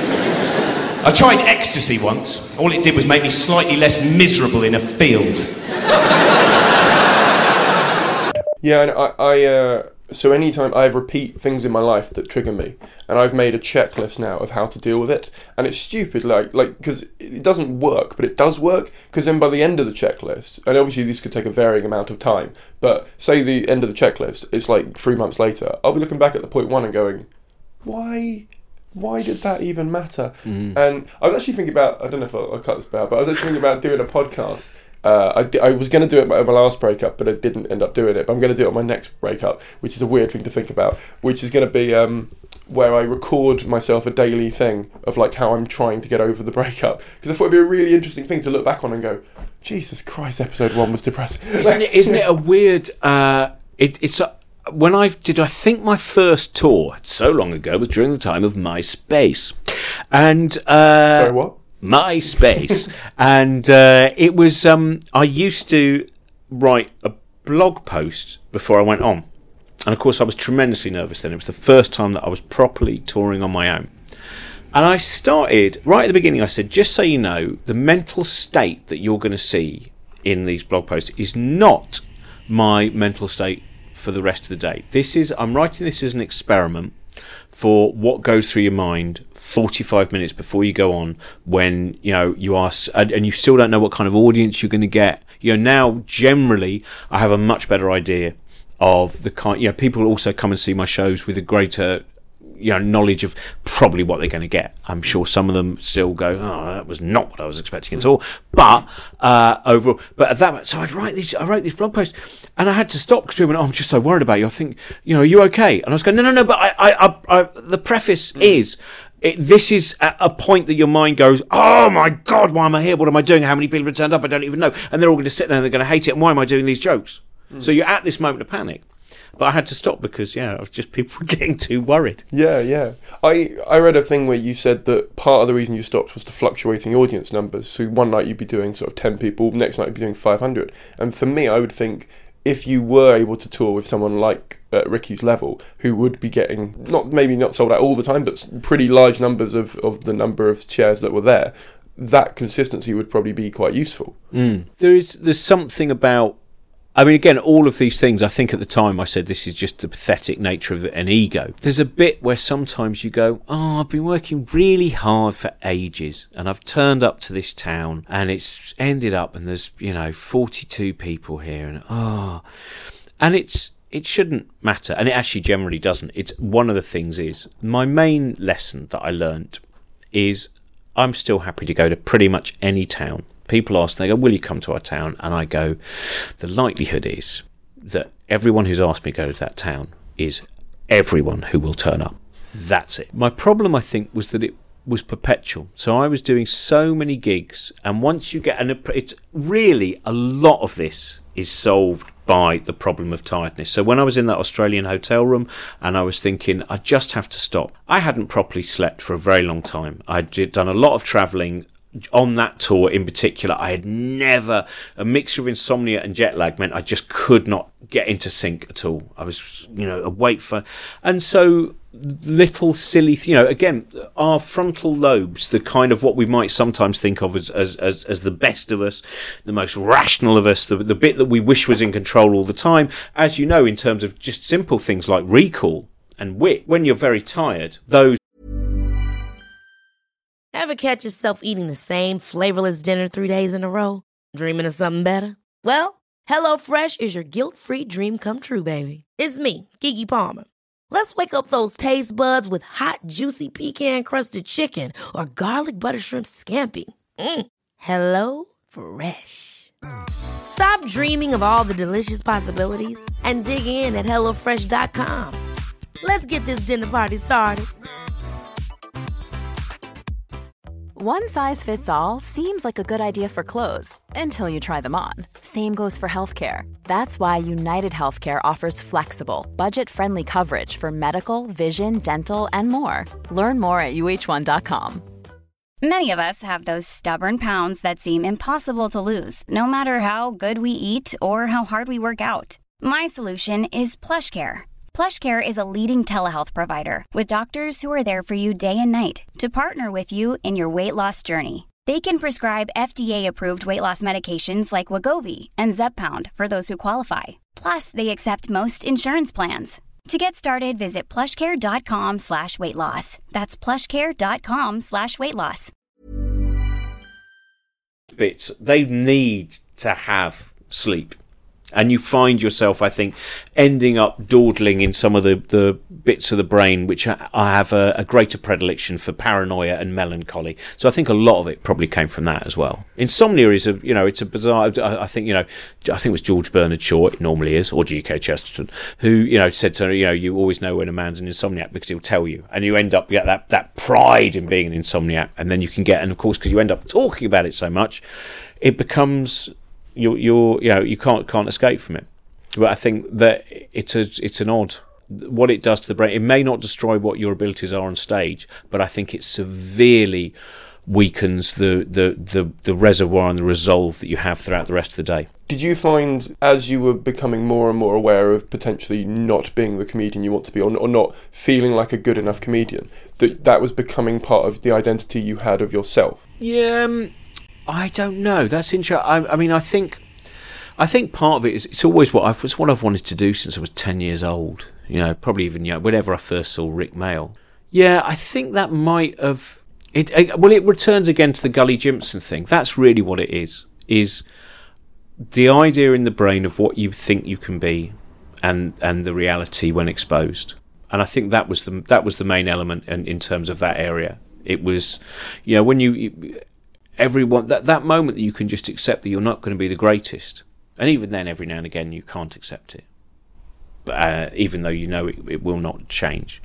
I tried ecstasy once. All it did was make me slightly less miserable in a field. Yeah, and I so anytime I repeat things in my life that trigger me, and I've made a checklist now of how to deal with it, and it's stupid, like because it doesn't work, but it does work, because then by the end of the checklist, and obviously this could take a varying amount of time, but say the end of the checklist, it's like 3 months later, I'll be looking back at the point one and going, why did that even matter? Mm-hmm. And I was actually thinking about, I don't know if I'll cut this out, but I was actually thinking about doing a podcast I was going to do it at my last breakup, but I didn't end up doing it. But I'm going to do it on my next breakup, which is a weird thing to think about, which is going to be where I record myself a daily thing of like how I'm trying to get over the breakup. Because I thought it'd be a really interesting thing to look back on and go, Jesus Christ, episode 1 was depressing. Isn't it a weird... When I think my first tour, so long ago, was during the time of MySpace. And... Sorry, what? MySpace. And it was... I used to write a blog post before I went on. And of course I was tremendously nervous then. It was the first time that I was properly touring on my own. And I started, right at the beginning, I said, just so you know, the mental state that you're going to see in these blog posts is not my mental state for the rest of the day. I'm writing this as an experiment for what goes through your mind 45 minutes before you go on, when you are, and you still don't know what kind of audience you're going to get. Now generally I have a much better idea of the kind. People also come and see my shows with a greater knowledge of probably what they're going to get. I'm sure some of them still go, oh, that was not what I was expecting at all. But overall, at that, so I wrote these blog posts, and I had to stop because people went, oh, I'm just so worried about you. I think, are you okay? And I was going, no. But I the preface is, this is at a point that your mind goes, oh my God, why am I here? What am I doing? How many people have turned up? I don't even know. And they're all going to sit there and they're going to hate it. And why am I doing these jokes? So you're at this moment of panic. But I had to stop because, I was just, people were getting too worried. Yeah. I read a thing where you said that part of the reason you stopped was the fluctuating audience numbers. So one night you'd be doing sort of 10 people, next night you'd be doing 500. And for me, I would think if you were able to tour with someone like Ricky's level, who would be getting, maybe not sold out all the time, but pretty large numbers of the number of chairs that were there, that consistency would probably be quite useful. There's something about, again, all of these things, I think at the time I said this is just the pathetic nature of an ego. There's a bit where sometimes you go, oh, I've been working really hard for ages and I've turned up to this town and it's ended up and there's, 42 people here and it shouldn't matter. And it actually generally doesn't. It's one of the things is, my main lesson that I learned is I'm still happy to go to pretty much any town. People ask, they go, will you come to our town? And I go, the likelihood is that everyone who's asked me to go to that town is everyone who will turn up. That's it. My problem, I think, was that it was perpetual. So I was doing so many gigs, and once you get, and it's really, a lot of this is solved by the problem of tiredness. So when I was in that Australian hotel room and I was thinking, I just have to stop. I hadn't properly slept for a very long time. I'd done a lot of travelling. On that tour in particular, I had never, a mixture of insomnia and jet lag meant I just could not get into sync at all. I was, awake for, and so little silly, again, our frontal lobes, the kind of what we might sometimes think of as the best of us, the most rational of us, the bit that we wish was in control all the time, as you know, in terms of just simple things like recall and wit. When you're very tired, those. Ever catch yourself eating the same flavorless dinner 3 days in a row? Dreaming of something better? Well, HelloFresh is your guilt-free dream come true, baby. It's me, Keke Palmer. Let's wake up those taste buds with hot, juicy pecan-crusted chicken or garlic butter shrimp scampi. Hello Fresh. Stop dreaming of all the delicious possibilities and dig in at HelloFresh.com. Let's get this dinner party started. One size fits all seems like a good idea for clothes until you try them on. Same goes for healthcare. That's why United Healthcare offers flexible, budget-friendly coverage for medical, vision, dental, and more. Learn more at UH1.com. Many of us have those stubborn pounds that seem impossible to lose, no matter how good we eat or how hard we work out. My solution is PlushCare. PlushCare is a leading telehealth provider with doctors who are there for you day and night to partner with you in your weight loss journey. They can prescribe FDA-approved weight loss medications like Wegovy and Zepbound for those who qualify. Plus, they accept most insurance plans. To get started, visit plushcare.com/weightloss. That's plushcare.com/weightloss. Bits, they need to have sleep. And you find yourself, I think, ending up dawdling in some of the bits of the brain which I have a greater predilection for paranoia and melancholy. So I think a lot of it probably came from that as well. Insomnia is it's a bizarre. I think it was George Bernard Shaw, it normally is, or G.K. Chesterton, who said to you always know when a man's an insomniac because he'll tell you, and you end up get that pride in being an insomniac, and then you can get, and of course because you end up talking about it so much, it becomes. You can't escape from it. But I think that it's an odd what it does to the brain. It may not destroy what your abilities are on stage, but I think it severely weakens the reservoir and the resolve that you have throughout the rest of the day. Did you find, as you were becoming more and more aware of potentially not being the comedian you want to be, or not feeling like a good enough comedian, that was becoming part of the identity you had of yourself? Yeah. I don't know. That's interesting. I mean, I think part of it is it's always what I've wanted to do since I was 10 years old. Probably even whenever I first saw Rick Mayall. Yeah, I think that might have it. It returns again to the Gully Jimpson thing. That's really what it is. Is the idea in the brain of what you think you can be, and the reality when exposed. And I think that was the main element in terms of that area. It was, when you. Everyone that moment that you can just accept that you're not going to be the greatest, and even then every now and again you can't accept it, but even though it will not change,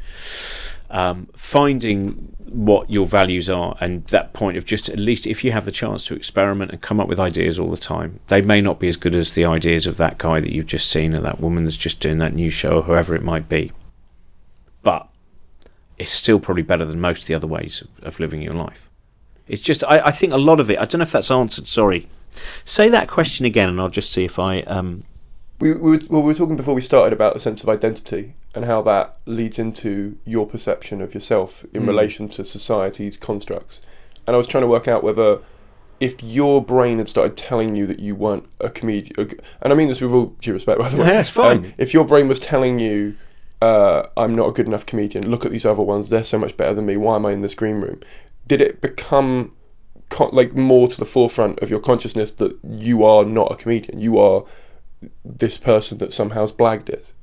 finding what your values are, and that point of just, at least if you have the chance to experiment and come up with ideas all the time, they may not be as good as the ideas of that guy that you've just seen, or that woman that's just doing that new show, or whoever it might be, but it's still probably better than most of the other ways of living your life. It's just, I think a lot of it, I don't know if that's answered, sorry. Say that question again and I'll just see if I... We were talking before we started about the sense of identity and how that leads into your perception of yourself in relation to society's constructs. And I was trying to work out whether, if your brain had started telling you that you weren't a comedian, and I mean this with all due respect, by the way. Yeah, that's fine. If your brain was telling you, I'm not a good enough comedian, look at these other ones, they're so much better than me, why am I in this green room? Did it become more to the forefront of your consciousness that you are not a comedian? You are this person that somehow's blagged it?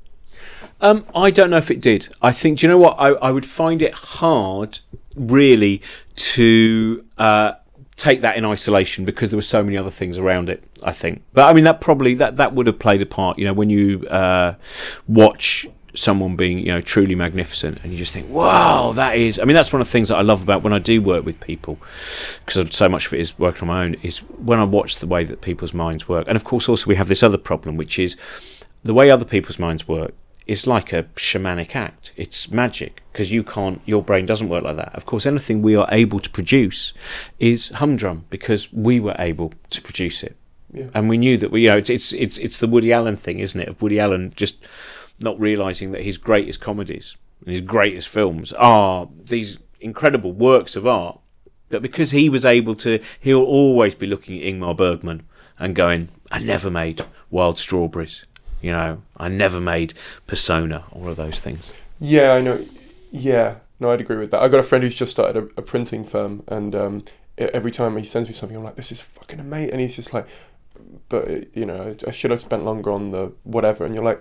I don't know if it did. I think, do you know what? I would find it hard, really, to take that in isolation because there were so many other things around it, I think. But I mean, that would have played a part. When you watch someone being truly magnificent and you just think, wow, that's one of the things that I love about when I do work with people, because so much of it is working on my own, is when I watch the way that people's minds work. And of course also we have this other problem, which is the way other people's minds work is like a shamanic act. It's magic, because your brain doesn't work like that. Of course anything we are able to produce is humdrum because we were able to produce it. Yeah. And we knew that it's the Woody Allen thing, isn't it, of Woody Allen just not realising that his greatest comedies and his greatest films are these incredible works of art. But because he was able to, he'll always be looking at Ingmar Bergman and going, I never made Wild Strawberries, I never made Persona, all of those things. Yeah, I know. Yeah, no, I'd agree with that. I've got a friend who's just started a printing firm, and every time he sends me something, I'm like, this is fucking amazing. And he's just like, but, I should have spent longer on the whatever. And you're like,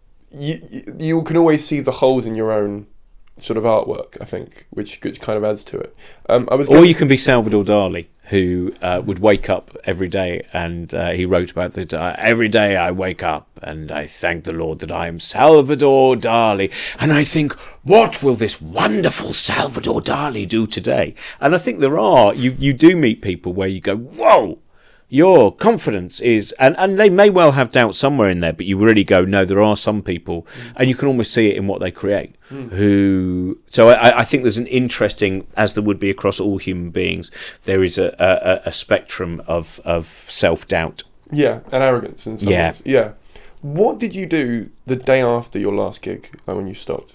you can always see the holes in your own sort of artwork, I think, which kind of adds to it. Or you can be Salvador Dali, who would wake up every day, and he wrote about every day I wake up and I thank the Lord that I am Salvador Dali, and I think, what will this wonderful Salvador Dali do today? And I think you do meet people where you go, whoa, your confidence is, and they may well have doubt somewhere in there, but you really go, no, there are some people, and you can almost see it in what they create, so I think there's an interesting, as there would be across all human beings, there is a spectrum of self-doubt. Yeah, and arrogance in some ways. Yeah. What did you do the day after your last gig, like when you stopped?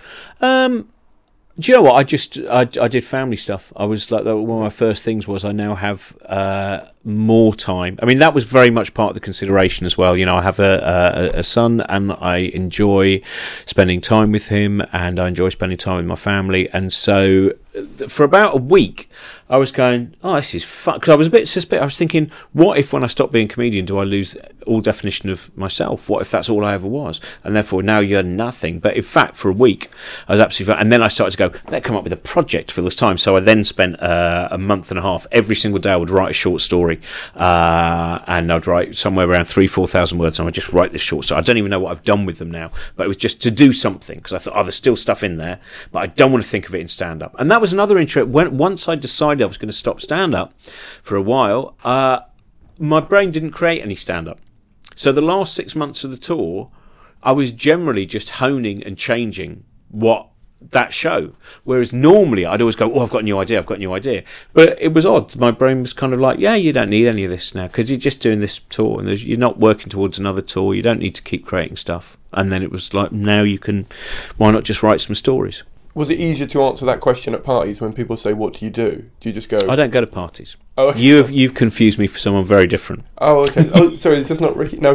Do you know what? I did family stuff. I was like, one of my first things was I now have more time. I mean, that was very much part of the consideration as well. I have a son, and I enjoy spending time with him, and I enjoy spending time with my family. And so for about a week, I was going, oh, this is fun. Because I was a bit suspicious. I was thinking, what if when I stop being a comedian, do I lose all definition of myself? What if that's all I ever was? And therefore, now you're nothing. But in fact, for a week, I was absolutely fine. And then I started to go, better come up with a project for this time. So I then spent a month and a half. Every single day I would write a short story. And I'd write somewhere around 3,000-4,000 words. And I'd just write this short story. I don't even know what I've done with them now. But it was just to do something. Because I thought, oh, there's still stuff in there. But I don't want to think of it in stand-up. And that was another interest. Once I decided I was going to stop stand-up for a while, my brain didn't create any stand-up. So the last 6 months of the tour, I was generally just honing and changing that show. Whereas normally I'd always go, oh, I've got a new idea. But it was odd. My brain was kind of like, yeah, you don't need any of this now because you're just doing this tour and you're not working towards another tour. You don't need to keep creating stuff. And then it was like, now why not just write some stories? Was it easier to answer that question at parties when people say, what do you do? Do you just go... I don't go to parties. Oh, okay. You've confused me for someone very different. Oh, okay. Oh, sorry, is this not Ricky? No.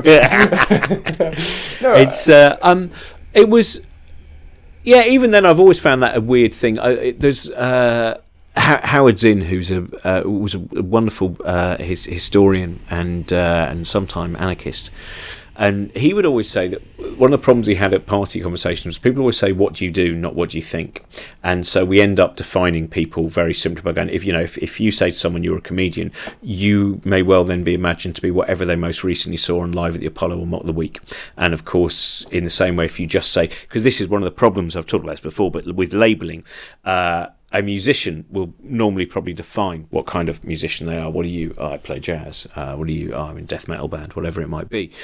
It was... Yeah, even then I've always found that a weird thing. There's Howard Zinn, who's was a wonderful historian and sometime anarchist. And he would always say that one of the problems he had at party conversations was people always say, what do you do, not what do you think? And so we end up defining people very simply by going, if you say to someone you're a comedian, you may well then be imagined to be whatever they most recently saw on Live at the Apollo or Mock the Week. And of course, in the same way, if you just say, because this is one of the problems, I've talked about this before, but with labelling, a musician will normally probably define what kind of musician they are. What are you? Oh, I play jazz. What are you? Oh, I'm in death metal band, whatever it might be.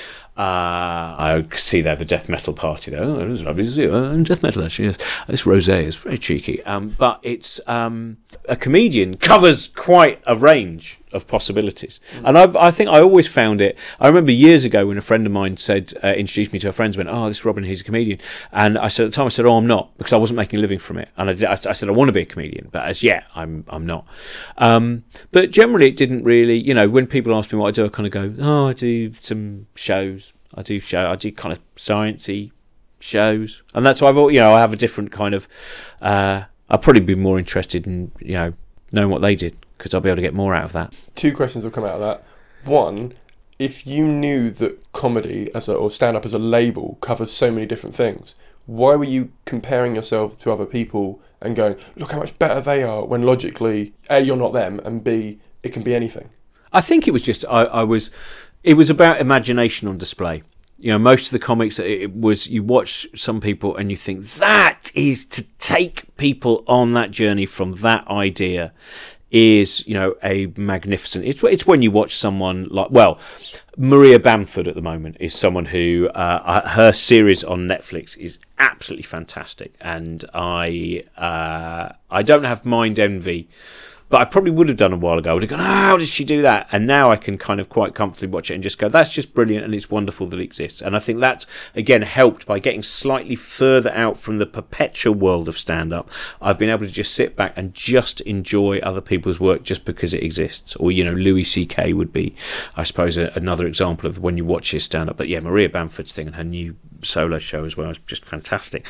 I see they have a death metal party there. Oh, it was lovely to see you. Death metal, actually, yes. This rosé is very cheeky. But it's a comedian covers quite a range of possibilities. And I think I always found it. I remember years ago when a friend of mine said, introduced me to a friend, went, oh, this is Robin, he's a comedian. And I said at the time, oh, I'm not, because I wasn't making a living from it. And I said, I want to be a comedian, but as yet, I'm not. But generally, it didn't really, when people ask me what I do, I kind of go, oh, I do some shows. I do kind of sciencey shows. And that's why I have a different kind of, I'll probably be more interested in, knowing what they did, because I'll be able to get more out of that. 2 questions have come out of that. One, if you knew that comedy or stand-up as a label covers so many different things, why were you comparing yourself to other people and going, look how much better they are, when logically, A, you're not them, and B, it can be anything? I think it was just, it was about imagination on display. Most of the comics, it was, you watch some people and you think, that is to take people on that journey from that idea is, a magnificent... It's when you watch someone like... Well, Maria Bamford at the moment is someone who... her series on Netflix is absolutely fantastic. And I don't have mind envy, but I probably would have done a while ago. I would have gone, how did she do that? And now I can kind of quite comfortably watch it and just go, that's just brilliant, and it's wonderful that it exists. And I think that's, again, helped by getting slightly further out from the perpetual world of stand-up. I've been able to just sit back and just enjoy other people's work just because it exists. Or, Louis C.K. would be, I suppose, another example of when you watch his stand-up. But yeah, Maria Bamford's thing and her new solo show as well is just fantastic.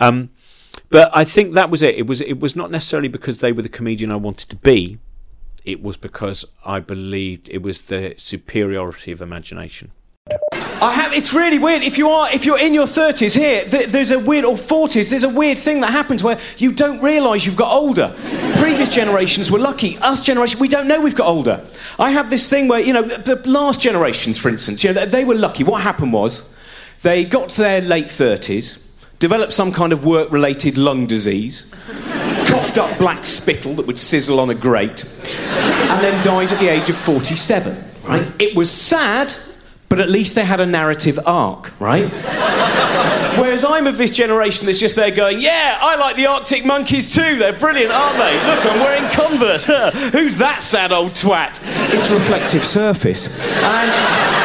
But I think that was it. It was not necessarily because they were the comedian I wanted to be. It was because I believed it was the superiority of imagination. It's really weird. If you're in your 30s here, there's a weird, or 40s, there's a weird thing that happens where you don't realise you've got older. Previous generations were lucky. Us generation, we don't know we've got older. I have this thing where, the last generations, for instance, they were lucky. What happened was they got to their late 30s, developed some kind of work-related lung disease, coughed up black spittle that would sizzle on a grate, and then died at the age of 47, right? It was sad, but at least they had a narrative arc, right? Whereas I'm of this generation that's just there going, yeah, I like the Arctic Monkeys too, they're brilliant, aren't they? Look, I'm wearing Converse. Who's that sad old twat? It's reflective surface. And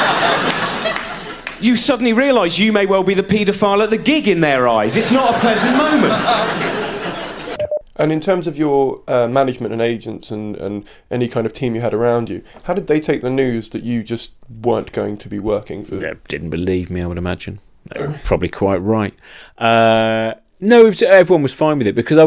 you suddenly realise you may well be the paedophile at the gig in their eyes. It's not a pleasant moment. And in terms of your management and agents and any kind of team you had around you, how did they take the news that you just weren't going to be working for? They didn't believe me, I would imagine. They were probably quite right. No, everyone was fine with it because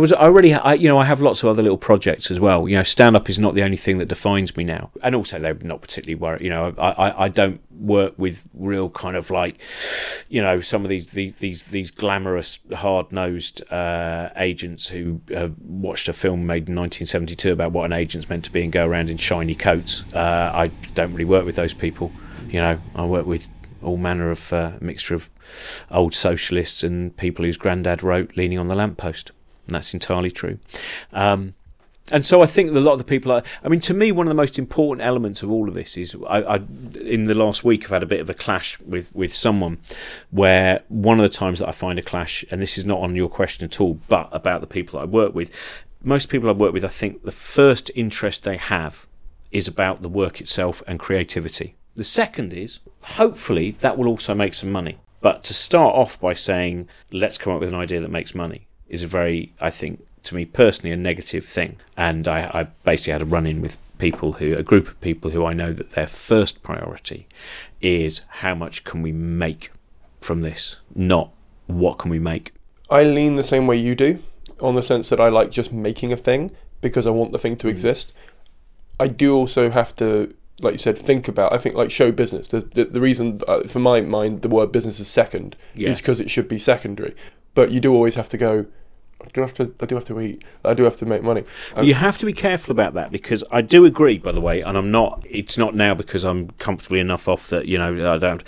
I have lots of other little projects as well. Stand up is not the only thing that defines me now, and also they're not particularly worried. I don't work with real kind of like, some of these glamorous, hard-nosed agents who watched a film made in 1972 about what an agent's meant to be and go around in shiny coats. I don't really work with those people. I work with all manner of mixture of old socialists and people whose granddad wrote Leaning on the Lamppost, and that's entirely true. And so I think that a lot of the people to me, one of the most important elements of all of this is I in the last week I've had a bit of a clash with someone, where one of the times that I find a clash, and this is not on your question at all, but about the people that I work with, most people I work with, I think the first interest they have is about the work itself and creativity. The second is, hopefully, that will also make some money. But to start off by saying, let's come up with an idea that makes money, is a very, I think, to me personally, a negative thing. And I basically had a run-in with a group of people who I know that their first priority is how much can we make from this, not what can we make. I lean the same way you do, on the sense that I like just making a thing because I want the thing to exist. I do also have to, like you said, think about, I think, like show business. The reason, for my mind, the word business is second is because it should be secondary. But you do always have to go, I do have to eat, I do have to make money. You have to be careful about that, because I do agree, by the way, and it's not now because I'm comfortably enough off that, I don't,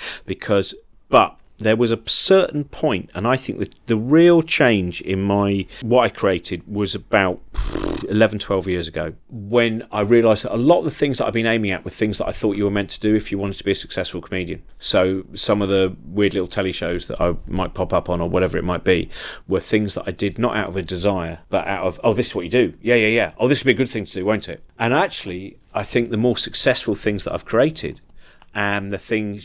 but there was a certain point, and I think that the real change in what I created was about 11, 12 years ago, when I realised that a lot of the things that I've been aiming at were things that I thought you were meant to do if you wanted to be a successful comedian. So some of the weird little telly shows that I might pop up on, or whatever it might be, were things that I did not out of a desire, but out of, oh, this is what you do. Yeah. Oh, this would be a good thing to do, won't it? And actually, I think the more successful things that I've created, and the things,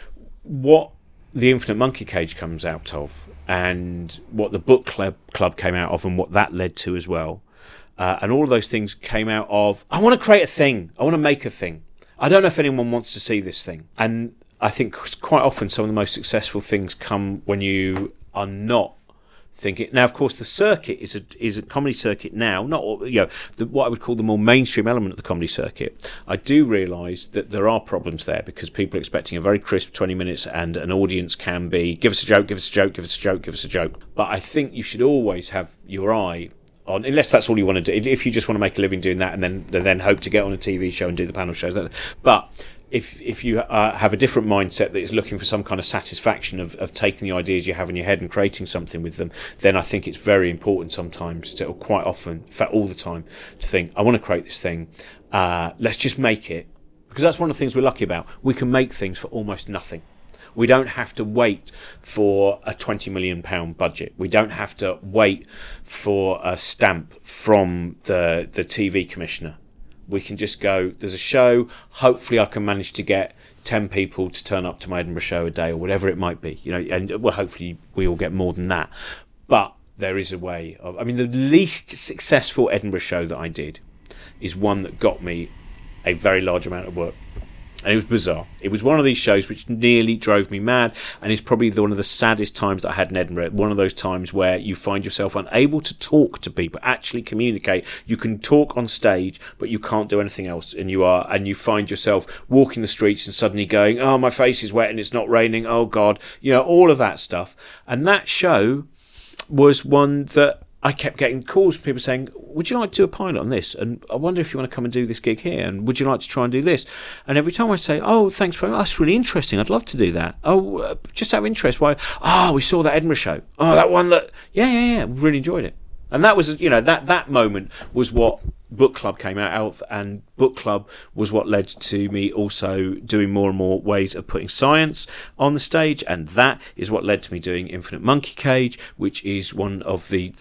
what the Infinite Monkey Cage comes out of, and what the book club came out of, and what that led to as well, and all of those things came out of, I want to create a thing, I want to make a thing, I don't know if anyone wants to see this thing. And I think quite often some of the most successful things come when you are not thinking. Now, of course, the circuit is a comedy circuit now, not what I would call the more mainstream element of the comedy circuit. I do realise that there are problems there, because people are expecting a very crisp 20 minutes, and an audience can be, give us a joke, give us a joke, give us a joke, give us a joke. But I think you should always have your eye on, unless that's all you want to do, if you just want to make a living doing that and then hope to get on a TV show and do the panel shows. But if you have a different mindset that is looking for some kind of satisfaction of taking the ideas you have in your head and creating something with them, then I think it's very important sometimes, or quite often, in fact all the time, to think, I want to create this thing, let's just make it. Because that's one of the things we're lucky about. We can make things for almost nothing. We don't have to wait for a £20 million budget. We don't have to wait for a stamp from the TV commissioner. We can just go, there's a show, hopefully I can manage to get 10 people to turn up to my Edinburgh show a day, or whatever it might be, and well, hopefully we all get more than that. But there is a way of, the least successful Edinburgh show that I did is one that got me a very large amount of work. And it was bizarre. It was one of these shows which nearly drove me mad, and it's probably one of the saddest times that I had in Edinburgh. One of those times where you find yourself unable to talk to people, actually communicate. You can talk on stage, but you can't do anything else, and you find yourself walking the streets and suddenly going, oh, my face is wet and it's not raining, oh God, all of that stuff. And that show was one that I kept getting calls from people saying, would you like to do a pilot on this? And I wonder if you want to come and do this gig here. And would you like to try and do this? And every time I say, oh, thanks very much, that's really interesting, I'd love to do that. Oh, just out of interest, why? Oh, we saw that Edinburgh show. Oh, that one that, yeah, really enjoyed it. And that was, that moment was what Book Club came out of, and Book Club was what led to me also doing more and more ways of putting science on the stage, and that is what led to me doing Infinite Monkey Cage, which is one of the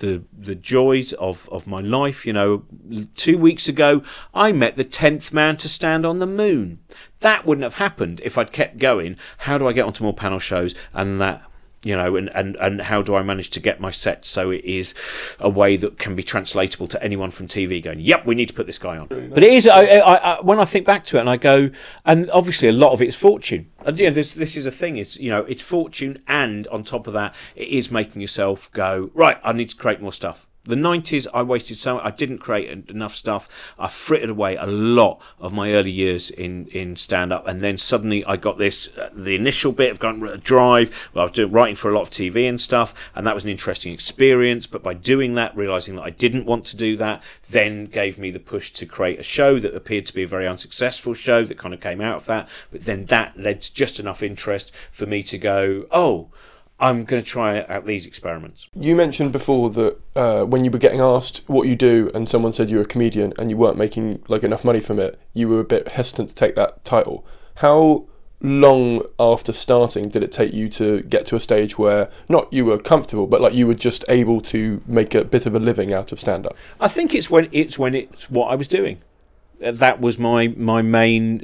joys of my life. 2 weeks ago, I met the 10th man to stand on the moon. That wouldn't have happened if I'd kept going. How do I get onto more panel shows? And that and how do I manage to get my set so it is a way that can be translatable to anyone from TV going, yep, we need to put this guy on. But it is, I when I think back to it and I go, and obviously a lot of it's fortune. And this is a thing, it's fortune, and on top of that, it is making yourself go, right, I need to create more stuff. The 90s, I wasted I didn't create enough stuff. I frittered away a lot of my early years in stand-up, and then suddenly I got this, the initial bit of going Drive, where I was writing for a lot of TV and stuff, and that was an interesting experience, but by doing that, realising that I didn't want to do that, then gave me the push to create a show that appeared to be a very unsuccessful show that kind of came out of that, but then that led to just enough interest for me to go, oh, I'm going to try out these experiments. You mentioned before that when you were getting asked what you do and someone said you're a comedian and you weren't making enough money from it, you were a bit hesitant to take that title. How long after starting did it take you to get to a stage where not you were comfortable, but you were just able to make a bit of a living out of stand-up? I think it's when it's what I was doing. That was my main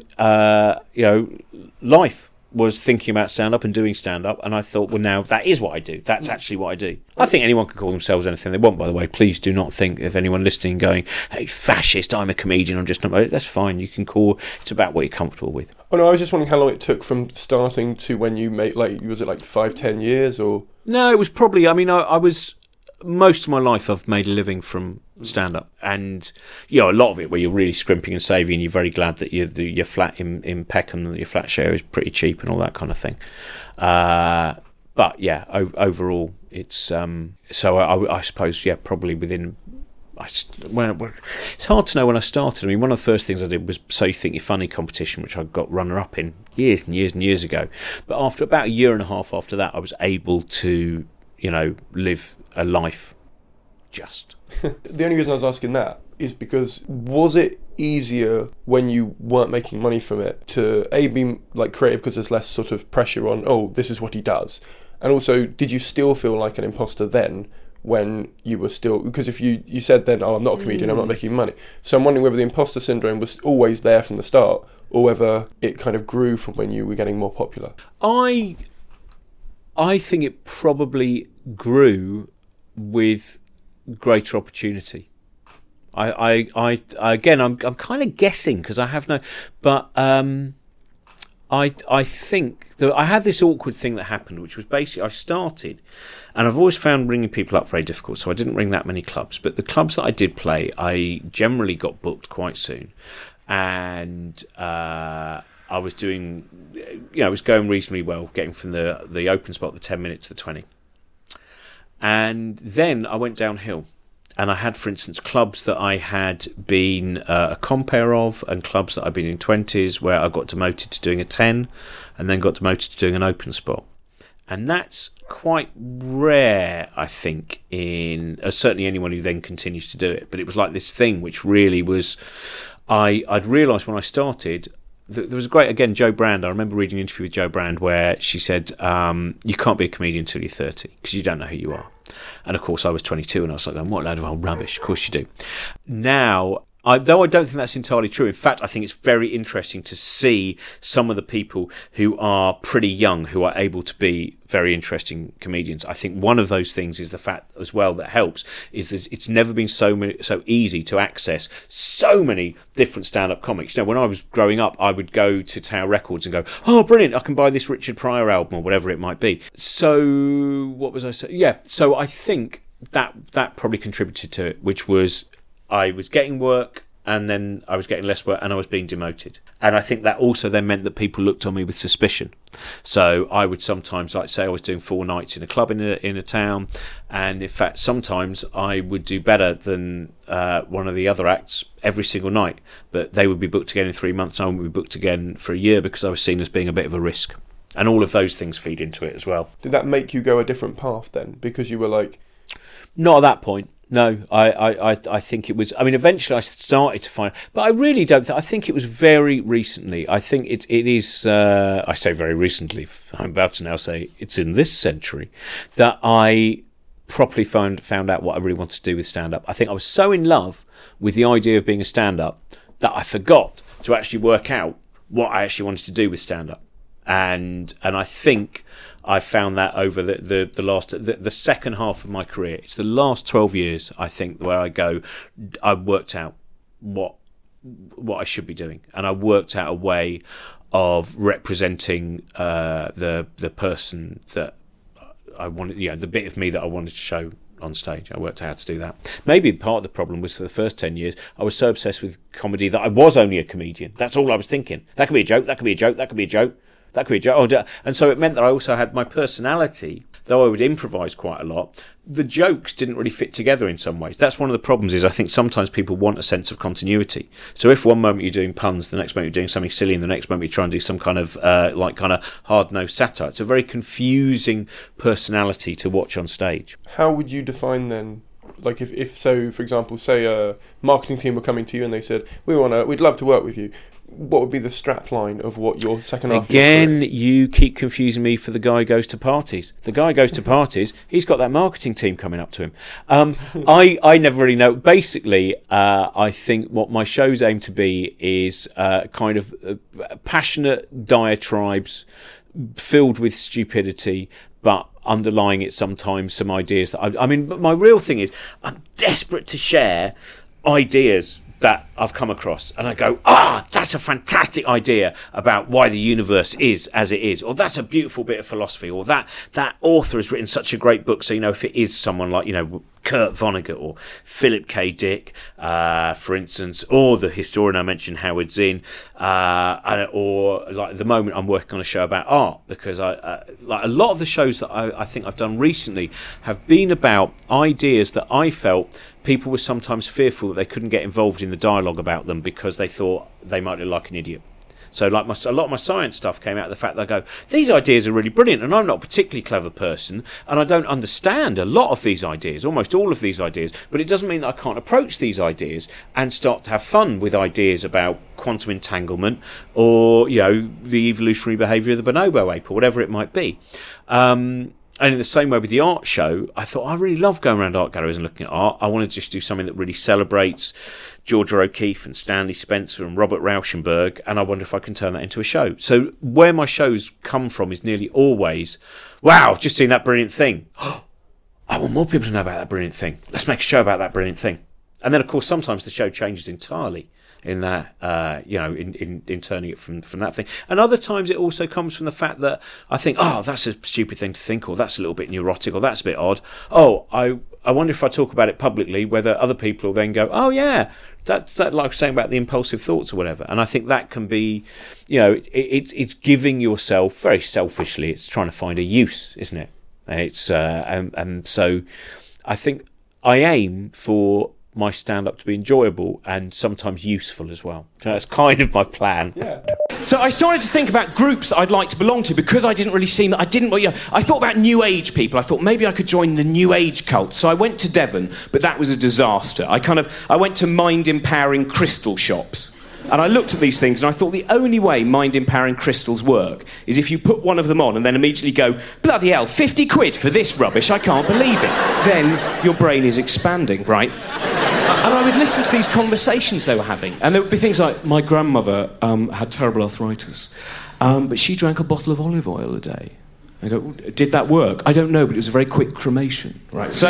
life. Was thinking about stand-up and doing stand-up, and I thought, well, now that is what I do. That's actually what I do. I think anyone can call themselves anything they want, by the way. Please do not think of anyone listening going, hey, fascist, I'm a comedian, I'm just not... That's fine. You can call... It's about what you're comfortable with. Oh, no, I was just wondering how long it took from starting to when you made, was it 5-10 years, or...? No, it was probably... I was... Most of my life I've made a living from stand-up, and a lot of it where you're really scrimping and saving and you're very glad that your flat in Peckham, that your flat share is pretty cheap and all that kind of thing. But yeah, overall it's so I suppose probably within... it's hard to know when I started. One of the first things I did was So You Think You're Funny competition, which I got runner-up in years and years and years ago. But after about a year and a half after that, I was able to live a life just. The only reason I was asking that is because was it easier when you weren't making money from it to be creative because there's less sort of pressure on, oh, this is what he does, and also did you still feel like an imposter then when you were still, because if you said then, oh, I'm not a comedian, I'm not making money, so I'm wondering whether the imposter syndrome was always there from the start or whether it kind of grew from when you were getting more popular. I think it probably grew with greater opportunity. I again, I'm kind of guessing because I have no, but I think that I had this awkward thing that happened, which was basically I started, and I've always found ringing people up very difficult, so I didn't ring that many clubs. But the clubs that I did play, I generally got booked quite soon, and I was doing, it was going reasonably well, getting from the open spot, the 10 minutes to the 20. And then I went downhill, and I had, for instance, clubs that I had been a compere of, and clubs that I'd been in 20s, where I got demoted to doing a 10, and then got demoted to doing an open spot. And that's quite rare, I think, in certainly anyone who then continues to do it. But it was like this thing which really was... I'd realised when I started... There was a great, again, Jo Brand. I remember reading an interview with Jo Brand where she said, you can't be a comedian until you're 30 because you don't know who you are. And of course I was 22 and I was like, what a load of old rubbish. Of course you do. Now, though I don't think that's entirely true. In fact, I think it's very interesting to see some of the people who are pretty young who are able to be very interesting comedians. I think one of those things is the fact as well that helps is it's never been so easy to access so many different stand-up comics. When I was growing up, I would go to Tower Records and go, oh, brilliant, I can buy this Richard Pryor album or whatever it might be. So what was I saying? Yeah, so I think that probably contributed to it, which was I was getting work and then I was getting less work and I was being demoted. And I think that also then meant that people looked on me with suspicion. So I would sometimes, say I was doing 4 nights in a club in a town, and in fact sometimes I would do better than one of the other acts every single night, but they would be booked again in 3 months and I would be booked again for a year because I was seen as being a bit of a risk. And all of those things feed into it as well. Did that make you go a different path then? Because you were like... Not at that point. No, I think it was... eventually I started to find... But I really don't... I think it was very recently. I think it is... I say very recently. I'm about to now say it's in this century that I properly found out what I really wanted to do with stand-up. I think I was so in love with the idea of being a stand-up that I forgot to actually work out what I actually wanted to do with stand-up. and I think I found that over the second half of my career. It's the last 12 years, I think, where I worked out what I should be doing, and I worked out a way of representing the person that I wanted, the bit of me that I wanted to show on stage. I worked out how to do that. Maybe part of the problem was, for the first 10 years, I was so obsessed with comedy that I was only a comedian. That's all I was thinking. That could be a joke, that could be a joke, that could be a joke, that could be a joke. And so it meant that I also had my personality. Though I would improvise quite a lot, the jokes didn't really fit together in some ways. That's one of the problems, is I think sometimes people want a sense of continuity. So if one moment you're doing puns, the next moment you're doing something silly, and the next moment you try and do some kind of hard-nosed satire, it's a very confusing personality to watch on stage. How would you define then, like if so, for example, say a marketing team were coming to you and they said, we'd love to work with you, what would be the strap line of what your second half Again, you keep confusing me for the guy who goes to parties. The guy who goes to parties, he's got that marketing team coming up to him. I never really know. Basically, I think what my shows aim to be is kind of passionate diatribes filled with stupidity, but underlying it sometimes some ideas that I mean, my real thing is I'm desperate to share ideas that I've come across, and I go, that's a fantastic idea about why the universe is as it is, or that's a beautiful bit of philosophy, or that author has written such a great book. So, if it is someone like, Kurt Vonnegut or Philip K. Dick, for instance, or the historian I mentioned, Howard Zinn, or like at the moment I'm working on a show about art, because like a lot of the shows that I think I've done recently have been about ideas that I felt people were sometimes fearful that they couldn't get involved in the dialogue about them because they thought they might look like an idiot. So like a lot of my science stuff came out of the fact that I go, these ideas are really brilliant, and I'm not a particularly clever person, and I don't understand a lot of these ideas, almost all of these ideas, but it doesn't mean that I can't approach these ideas and start to have fun with ideas about quantum entanglement, or, the evolutionary behaviour of the bonobo ape, or whatever it might be. And in the same way with the art show, I thought, I really love going around art galleries and looking at art. I want to just do something that really celebrates Georgia O'Keeffe and Stanley Spencer and Robert Rauschenberg, and I wonder if I can turn that into a show. So where my shows come from is nearly always, wow, I've just seen that brilliant thing. I want more people to know about that brilliant thing. Let's make a show about that brilliant thing. And then, of course, sometimes the show changes entirely in that, in turning it from that thing. And other times it also comes from the fact that I think, that's a stupid thing to think, or that's a little bit neurotic, or that's a bit odd. I wonder if I talk about it publicly, whether other people will then go, oh yeah, that's like I was saying about the impulsive thoughts or whatever. And I think that can be, it's giving yourself, very selfishly, it's trying to find a use, isn't it? It's and so I think I aim for my stand-up to be enjoyable and sometimes useful as well. So that's kind of my plan. Yeah. So I started to think about groups that I'd like to belong to, because I thought about New Age people. I thought maybe I could join the New Age cult. So I went to Devon, but that was a disaster. I went to mind-empowering crystal shops. And I looked at these things and I thought the only way mind-empowering crystals work is if you put one of them on and then immediately go, bloody hell, 50 quid for this rubbish, I can't believe it. Then your brain is expanding, right? And I would listen to these conversations they were having, and there would be things like, my grandmother had terrible arthritis, but she drank a bottle of olive oil a day. I go, did that work? I don't know, but it was a very quick cremation. Right, so...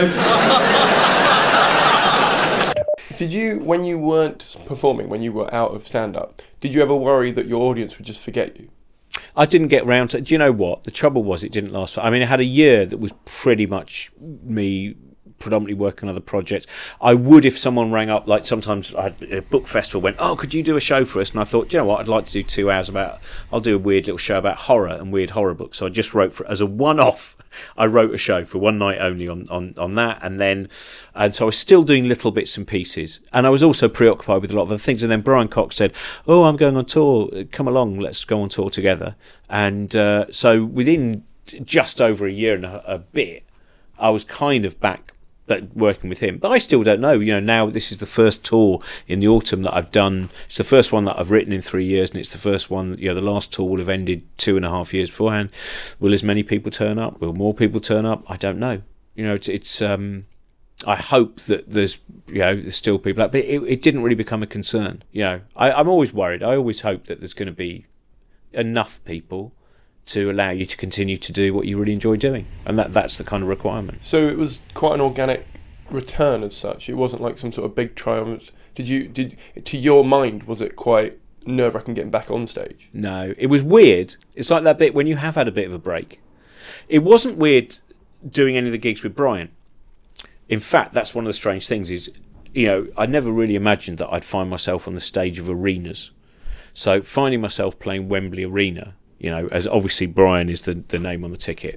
Did you, when you weren't performing, when you were out of stand-up, did you ever worry that your audience would just forget you? I didn't get round to it. Do you know what? The trouble was it didn't last. I had a year that was pretty much me predominantly working on other projects. I would, if someone rang up, like sometimes I had a book festival, went, could you do a show for us? And I thought, do you know what, I'd like to do 2 hours I'll do a weird little show about horror and weird horror books. So I just wrote as a one-off, I wrote a show for one night only on that, and so I was still doing little bits and pieces, and I was also preoccupied with a lot of other things. And then Brian Cox said, I'm going on tour, come along, let's go on tour together. And so within just over a year and a bit, I was kind of back working with him, but I still don't know. Now this is the first tour in the autumn that I've done. It's the first one that I've written in 3 years, and it's the first one. The last tour will have ended 2.5 years beforehand. Will as many people turn up? Will more people turn up? I don't know. It's. I hope that there's still people out, but it didn't really become a concern. I'm always worried. I always hope that there's going to be enough people to allow you to continue to do what you really enjoy doing, and that's the kind of requirement. So it was quite an organic return as such. It wasn't like some sort of big triumph. Did to your mind, was it quite nerve-wracking getting back on stage? No, it was weird. It's like that bit when you have had a bit of a break. It wasn't weird doing any of the gigs with Brian. In fact, that's one of the strange things is, I never really imagined that I'd find myself on the stage of arenas. So finding myself playing Wembley Arena, as obviously Brian is the name on the ticket,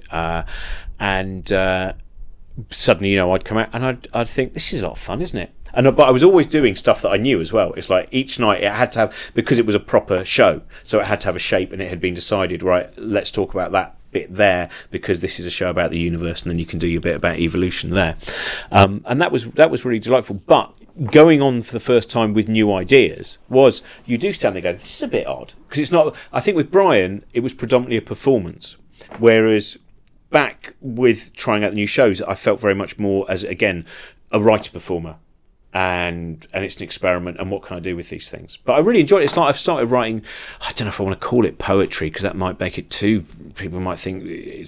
and suddenly, I'd come out and I'd think, this is a lot of fun, isn't it? But I was always doing stuff that I knew as well. It's like each night it had to have, because it was a proper show, so it had to have a shape, and it had been decided, right, let's talk about that bit there because this is a show about the universe, and then you can do your bit about evolution there. And that was really delightful. But going on for the first time with new ideas was, you do stand there and go, this is a bit odd, because it's not. I think with Brian it was predominantly a performance, whereas back with trying out the new shows I felt very much more as, again, a writer performer. And it's an experiment, and what can I do with these things? But I really enjoyed it. It's like I've started writing, I don't know if I want to call it poetry, because that might make it too, people might think,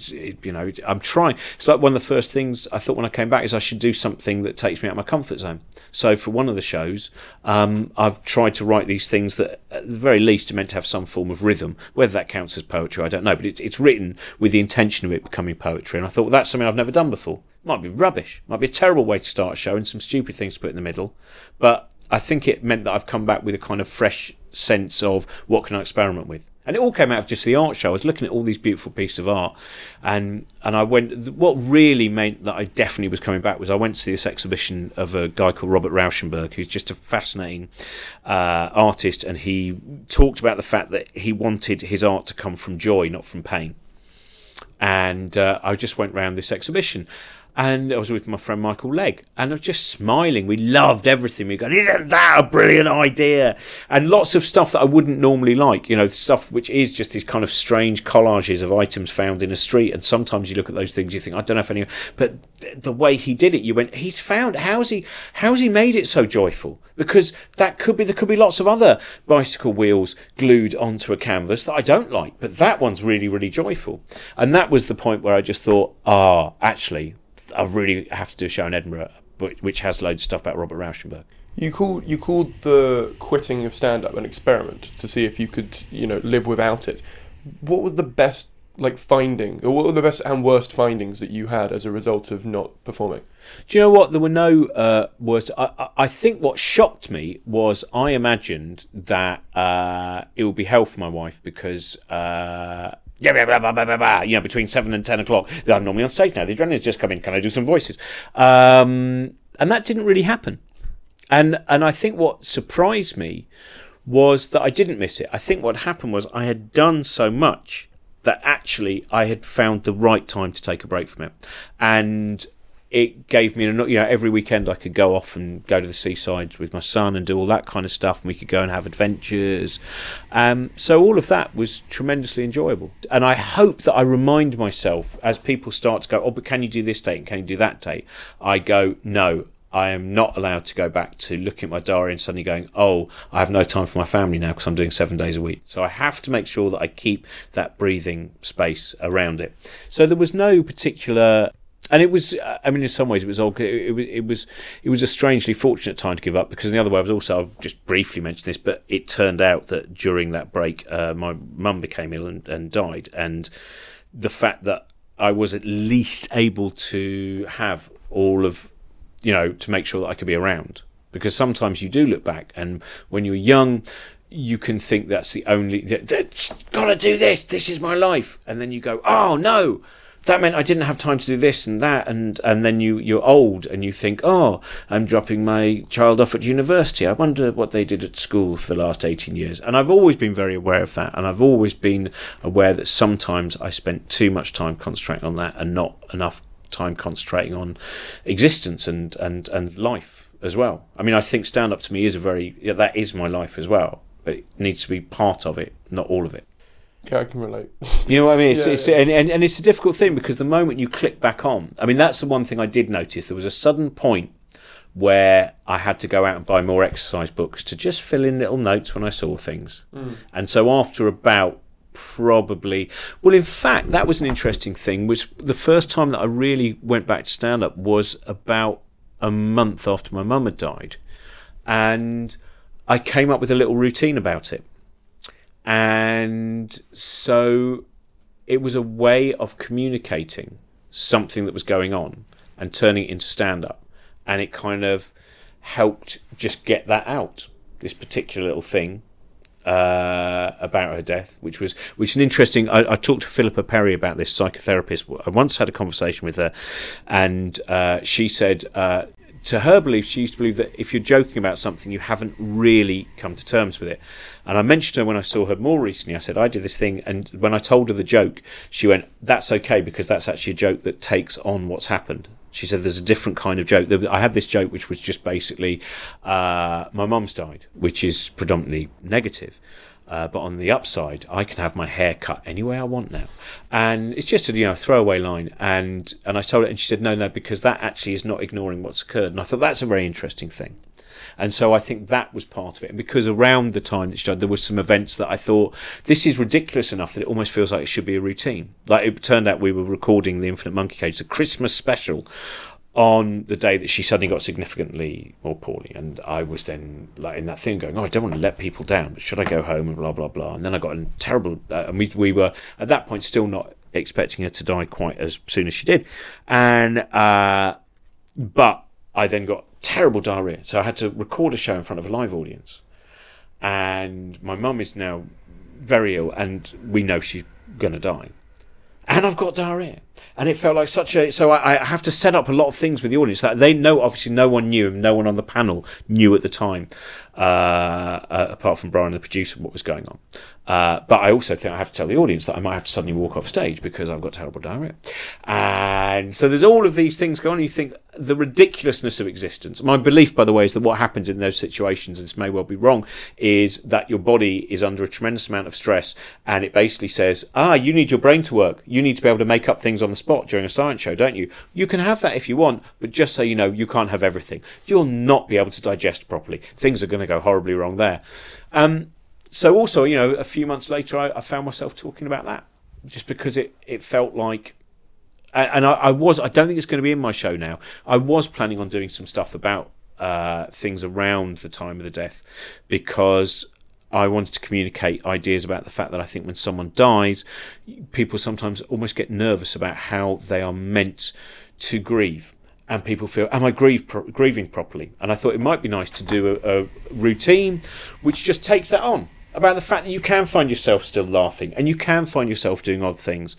I'm trying. It's like one of the first things I thought when I came back is I should do something that takes me out of my comfort zone. So for one of the shows, I've tried to write these things that at the very least are meant to have some form of rhythm. Whether that counts as poetry, I don't know, but it's written with the intention of it becoming poetry, and I thought, well, that's something I've never done before. Might be rubbish, might be a terrible way to start a show and some stupid things to put in the middle, but I think it meant that I've come back with a kind of fresh sense of what can I experiment with. And it all came out of just the art show. I was looking at all these beautiful pieces of art, and I went, what really meant that I definitely was coming back was I went to see this exhibition of a guy called Robert Rauschenberg, who's just a fascinating artist, and he talked about the fact that he wanted his art to come from joy, not from pain. And I just went round this exhibition, and I was with my friend Michael Legg, and I was just smiling. We loved everything. We go, isn't that a brilliant idea? And lots of stuff that I wouldn't normally like, stuff which is just these kind of strange collages of items found in a street. And sometimes you look at those things, you think, I don't know if anyone, but the way he did it, you went, how's he made it so joyful? Because there could be lots of other bicycle wheels glued onto a canvas that I don't like, but that one's really, really joyful. And that was the point where I just thought, actually, I really have to do a show in Edinburgh, which has loads of stuff about Robert Rauschenberg. You called the quitting of stand-up an experiment to see if you could, live without it. What were the best findings, or what were the best and worst findings that you had as a result of not performing? Do you know what? There were no worst. I think what shocked me was I imagined that it would be hell for my wife because. Between 7 and 10 o'clock. I'm normally on stage now. The adrenaline's just come in. Can I do some voices? And that didn't really happen. And I think what surprised me was that I didn't miss it. I think what happened was I had done so much that actually I had found the right time to take a break from it. And it gave me, every weekend I could go off and go to the seaside with my son and do all that kind of stuff, and we could go and have adventures. So all of that was tremendously enjoyable. And I hope that I remind myself as people start to go, but can you do this date and can you do that date? I go, no, I am not allowed to go back to looking at my diary and suddenly going, I have no time for my family now because I'm doing 7 days a week. So I have to make sure that I keep that breathing space around it. So there was no particular. And it was, in some ways, it was a strangely fortunate time to give up, because in the other way, I was also, I'll just briefly mention this, but it turned out that during that break, my mum became ill and died. And the fact that I was at least able to have all of, to make sure that I could be around. Because sometimes you do look back, and when you're young, you can think that's the only, that's got to do this is my life. And then you go, oh no, that meant I didn't have time to do this and that, and then you're old and you think, I'm dropping my child off at university. I wonder what they did at school for the last 18 years. And I've always been very aware of that, and I've always been aware that sometimes I spent too much time concentrating on that and not enough time concentrating on existence and life as well. I think stand-up to me is that is my life as well, but it needs to be part of it, not all of it. Yeah, I can relate. You know what I mean? And it's a difficult thing, because the moment you click back on, that's the one thing I did notice. There was a sudden point where I had to go out and buy more exercise books to just fill in little notes when I saw things. And so after about probably... Well, in fact, that was an interesting thing. Was the first time that I really went back to stand-up was about a month after my mum had died. And I came up with a little routine about it. And so it was a way of communicating something that was going on and turning it into stand-up. And it kind of helped just get that out, this particular little thing about her death, which is an interesting... I talked to Philippa Perry about this, psychotherapist. I once had a conversation with her, and she said... to her belief, she used to believe that if you're joking about something, you haven't really come to terms with it. And I mentioned to her when I saw her more recently, I said, I did this thing, and when I told her the joke, she went, that's okay, because that's actually a joke that takes on what's happened. She said there's a different kind of joke. I had this joke which was just basically, my mum's died, which is predominantly negative. But on the upside, I can have my hair cut any way I want now. And it's just a throwaway line. And I told her, and she said, no, because that actually is not ignoring what's occurred. And I thought that's a very interesting thing. And so I think that was part of it. And because around the time that she died, there were some events that I thought, this is ridiculous enough that it almost feels like it should be a routine. Like it turned out we were recording the Infinite Monkey Cage, the Christmas special, on the day that she suddenly got significantly more poorly. And I was then like in that thing going, I don't want to let people down, but should I go home and blah, blah, blah. And then I got a terrible... and we were, at that point, still not expecting her to die quite as soon as she did. And but I then got terrible diarrhea. So I had to record a show in front of a live audience. And my mum is now very ill, and we know she's going to die. And I've got diarrhea. And it felt like such a... So I have to set up a lot of things with the audience that they know. Obviously, no one knew, and no one on the panel knew at the time, apart from Brian, the producer, what was going on. But I also think I have to tell the audience that I might have to suddenly walk off stage because I've got terrible diarrhea. And so there's all of these things going on. You think the ridiculousness of existence. My belief, by the way, is that what happens in those situations, and this may well be wrong, is that your body is under a tremendous amount of stress, and it basically says, you need your brain to work. You need to be able to make up things on the spot during a science show, don't you? You can have that if you want, but just so you know, you can't have everything. You'll not be able to digest properly. Things are going to go horribly wrong there. So also, a few months later, I found myself talking about that, just because it felt like, and I don't think it's going to be in my show now. I was planning on doing some stuff about things around the time of the death, because I wanted to communicate ideas about the fact that I think when someone dies, people sometimes almost get nervous about how they are meant to grieve. And people feel, am I grieving properly? And I thought it might be nice to do a routine which just takes that on, about the fact that you can find yourself still laughing, and you can find yourself doing odd things.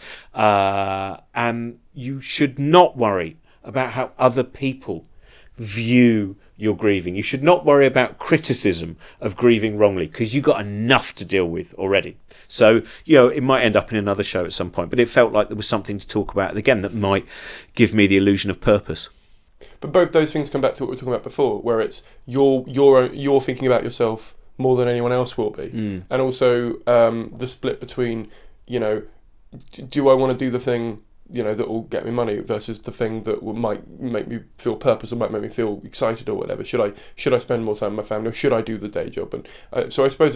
And you should not worry about how other people view your grieving. You should not worry about criticism of grieving wrongly, because you've got enough to deal with already. So, it might end up in another show at some point, but it felt like there was something to talk about again that might give me the illusion of purpose. But both those things come back to what we were talking about before, where it's you're thinking about yourself more than anyone else will be. And also the split between, do I want to do the thing, that will get me money versus the thing that might make me feel purpose or might make me feel excited or whatever. Should I spend more time with my family, or should I do the day job? And so I suppose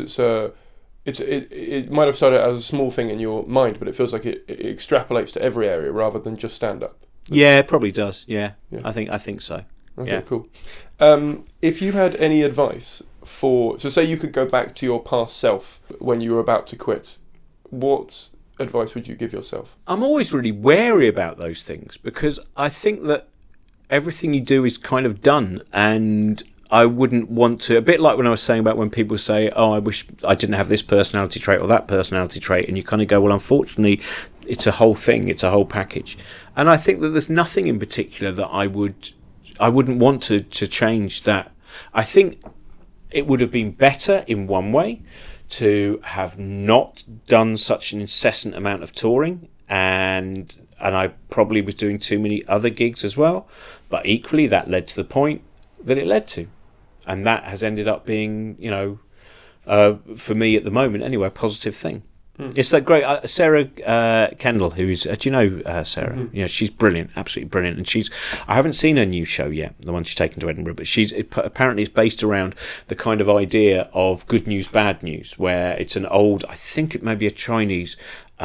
it might have started as a small thing in your mind, but it feels like it extrapolates to every area rather than just stand up. Yeah, it probably does. Yeah. I think so. Okay, yeah. Cool. If you had any advice so say you could go back to your past self when you were about to quit, what advice would you give yourself? I'm always really wary about those things, because I think that everything you do is kind of done, and I wouldn't want to, a bit like when I was saying about when people say, I wish I didn't have this personality trait or that personality trait, and you kind of go, well, unfortunately, it's a whole thing, it's a whole package. And I think that there's nothing in particular that I wouldn't want to change that. I think it would have been better in one way to have not done such an incessant amount of touring, and I probably was doing too many other gigs as well, but equally that led to the point that it led to, and that has ended up being, for me at the moment anyway, a positive thing. It's that great Sarah Kendall, who is, do you know Sarah? Mm-hmm. Yeah, she's brilliant, absolutely brilliant. And I haven't seen her new show yet, the one she's taken to Edinburgh, but apparently it's based around the kind of idea of good news, bad news, where it's an old, I think it may be a Chinese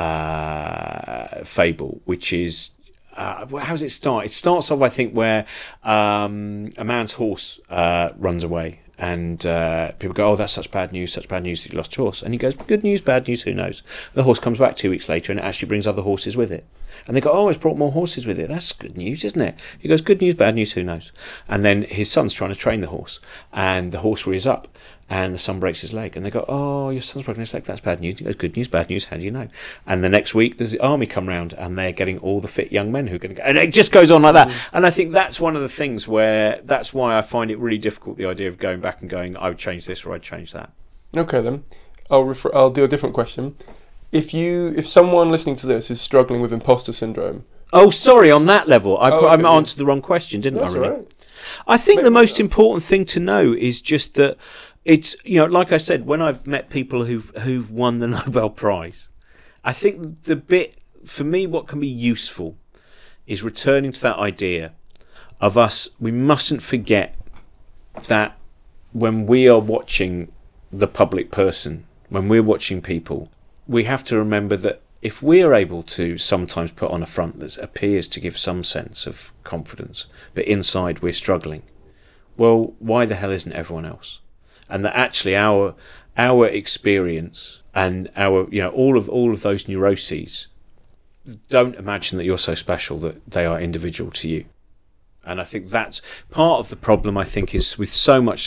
fable, which is, how does it start? It starts off, I think, where a man's horse runs away. And people go, oh, that's such bad news that you lost your horse. And he goes, good news, bad news, who knows? The horse comes back 2 weeks later and it actually brings other horses with it. And they go, oh, it's brought more horses with it. That's good news, isn't it? He goes, good news, bad news, who knows? And then his son's trying to train the horse. And the horse rears up and the son breaks his leg. And they go, oh, your son's broken his leg, that's bad news. He goes, good news, bad news, how do you know? And the next week, there's the army come round and they're getting all the fit young men who are going to go. And it just goes on like that. And I think that's one of the things where, that's why I find it really difficult, the idea of going back and going, I would change this or I'd change that. Okay then, I'll do a different question. If someone listening to this is struggling with imposter syndrome... Oh, sorry, on that level. I answered the wrong question, didn't I? Really? Right. I think the most important thing to know is just that it's, like I said, when I've met people who've won the Nobel Prize, I think the bit, for me, what can be useful is returning to that idea of us, we mustn't forget that when we are watching the public person, when we're watching people, we have to remember that if we are able to sometimes put on a front that appears to give some sense of confidence, but inside we're struggling, well, why the hell isn't everyone else? And that actually our experience and our, all of those neuroses, don't imagine that you're so special that they are individual to you. And I think that's part of the problem, I think, is with so many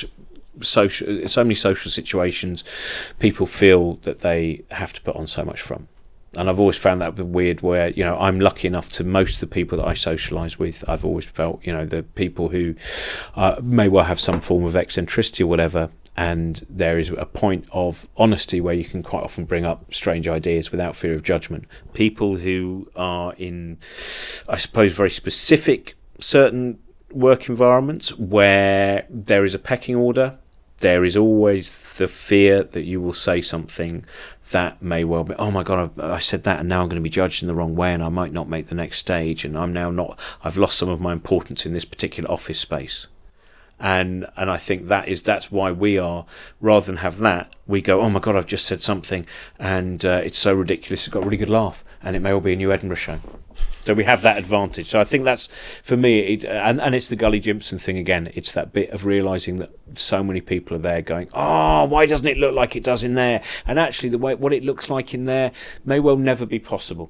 social situations, people feel that they have to put on so much front. And I've always found that a bit weird where, I'm lucky enough to most of the people that I socialise with, I've always felt, the people who may well have some form of eccentricity or whatever, and there is a point of honesty where you can quite often bring up strange ideas without fear of judgment. People who are in, I suppose, very specific certain work environments where there is a pecking order, there is always the fear that you will say something that may well be, oh my God, I said that and now I'm going to be judged in the wrong way and I might not make the next stage and I've lost some of my importance in this particular office space. And I think that's why we are, rather than have that, we go, oh my God, I've just said something and it's so ridiculous, it's got a really good laugh and it may all be a new Edinburgh show. So we have that advantage. So I think that's, for me, and it's the Gully Jimpson thing again. It's that bit of realising that so many people are there going, oh, why doesn't it look like it does in there? And actually, what it looks like in there may well never be possible.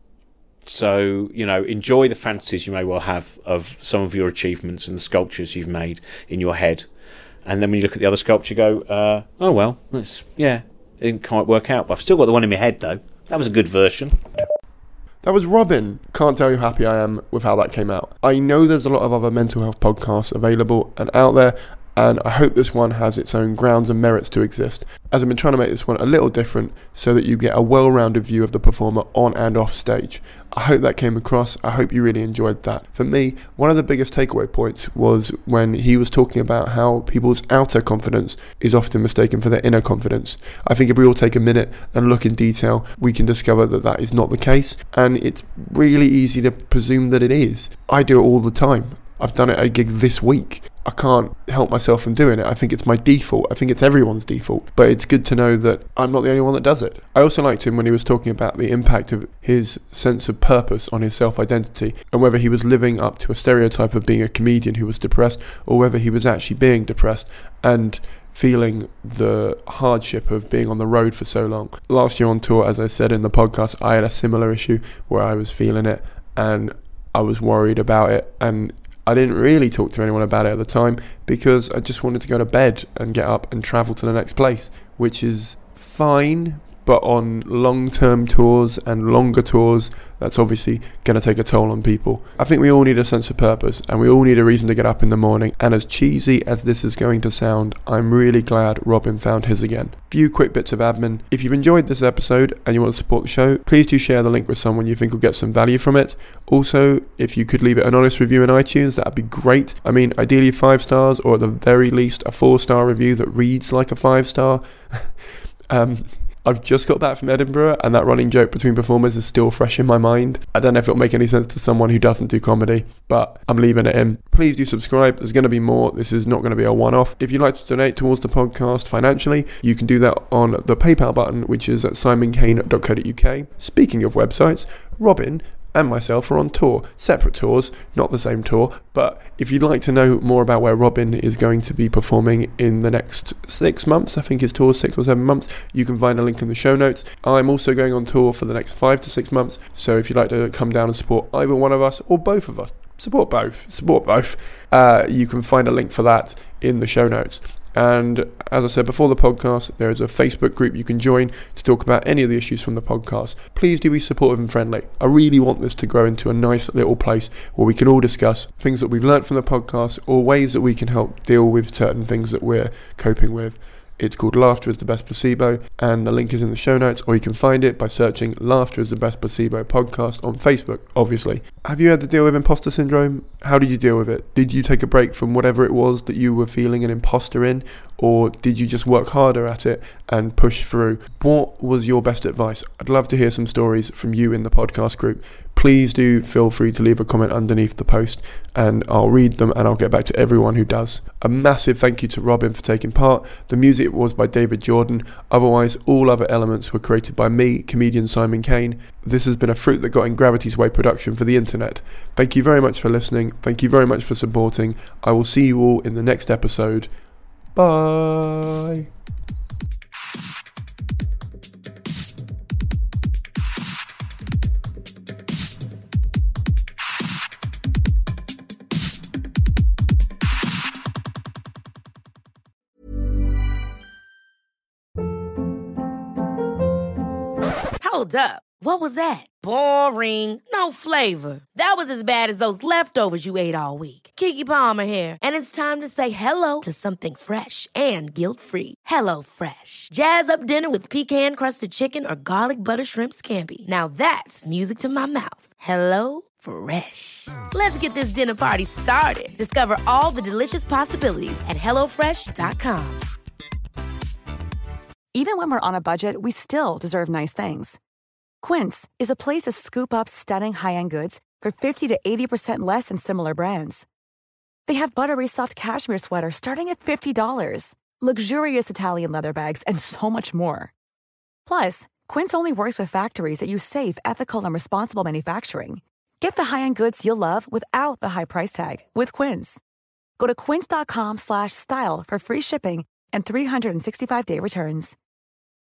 So, enjoy the fantasies you may well have of some of your achievements and the sculptures you've made in your head. And then when you look at the other sculpture, go, oh, well, it didn't quite work out. But I've still got the one in my head, though. That was a good version. That was Robin. Can't tell you how happy I am with how that came out. I know there's a lot of other mental health podcasts available and out there, and I hope this one has its own grounds and merits to exist, as I've been trying to make this one a little different so that you get a well-rounded view of the performer on and off stage. I hope that came across. I hope you really enjoyed that. For me, one of the biggest takeaway points was when he was talking about how people's outer confidence is often mistaken for their inner confidence. I think if we all take a minute and look in detail, we can discover that that is not the case, and it's really easy to presume that it is. I do it all the time. I've done it at a gig this week. I can't help myself from doing it. I think it's my default. I think it's everyone's default. But it's good to know that I'm not the only one that does it. I also liked him when he was talking about the impact of his sense of purpose on his self-identity, and whether he was living up to a stereotype of being a comedian who was depressed, or whether he was actually being depressed and feeling the hardship of being on the road for so long. Last year on tour, as I said in the podcast, I had a similar issue where I was feeling it and I was worried about it, and I didn't really talk to anyone about it at the time because I just wanted to go to bed and get up and travel to the next place, which is fine, but on long-term tours and longer tours, that's obviously going to take a toll on people. I think we all need a sense of purpose, and we all need a reason to get up in the morning, and as cheesy as this is going to sound, I'm really glad Robin found his again. Few quick bits of admin. If you've enjoyed this episode and you want to support the show, please do share the link with someone you think will get some value from it. Also, if you could leave it an honest review in iTunes, that'd be great. I mean, ideally 5 stars, or at the very least a 4-star review that reads like a 5-star. I've just got back from Edinburgh, and that running joke between performers is still fresh in my mind. I don't know if it'll make any sense to someone who doesn't do comedy, but I'm leaving it in. Please do subscribe. There's going to be more. This is not going to be a one-off. If you'd like to donate towards the podcast financially, you can do that on the PayPal button, which is at simonkane.co.uk. Speaking of websites, Robin and myself are on tour. Separate tours, not the same tour. But if you'd like to know more about where Robin is going to be performing in the next 6 months, I think his tour is 6 or 7 months, you can find a link in the show notes. I'm also going on tour for the next 5 to 6 months. So if you'd like to come down and support either one of us or both of us, support both. You can find a link for that in the show notes. And as I said before the podcast, there is a Facebook group you can join to talk about any of the issues from the podcast. Please do be supportive and friendly. I really want this to grow into a nice little place where we can all discuss things that we've learnt from the podcast or ways that we can help deal with certain things that we're coping with. It's called Laughter is the Best Placebo, and the link is in the show notes, or you can find it by searching Laughter is the Best Placebo podcast on Facebook, obviously. Have you had to deal with imposter syndrome? How did you deal with it? Did you take a break from whatever it was that you were feeling an imposter in, or did you just work harder at it and push through? What was your best advice? I'd love to hear some stories from you in the podcast group. Please do feel free to leave a comment underneath the post, and I'll read them and I'll get back to everyone who does. A massive thank you to Robin for taking part. The music was by David Jordan. Otherwise, all other elements were created by me, comedian Simon Kane. This has been a Fruit That Got in Gravity's Way production for the internet. Thank you very much for listening. Thank you very much for supporting. I will see you all in the next episode. Bye. Hold up. What was that? Boring. No flavor. That was as bad as those leftovers you ate all week. Keke Palmer here, and it's time to say hello to something fresh and guilt-free. Hello Fresh. Jazz up dinner with pecan-crusted chicken or garlic butter shrimp scampi. Now that's music to my mouth. Hello Fresh. Let's get this dinner party started. Discover all the delicious possibilities at HelloFresh.com. Even when we're on a budget, we still deserve nice things. Quince is a place to scoop up stunning high-end goods for 50 to 80% less than similar brands. They have buttery soft cashmere sweaters starting at $50, luxurious Italian leather bags, and so much more. Plus, Quince only works with factories that use safe, ethical, and responsible manufacturing. Get the high-end goods you'll love without the high price tag with Quince. Go to quince.com/style for free shipping and 365-day returns.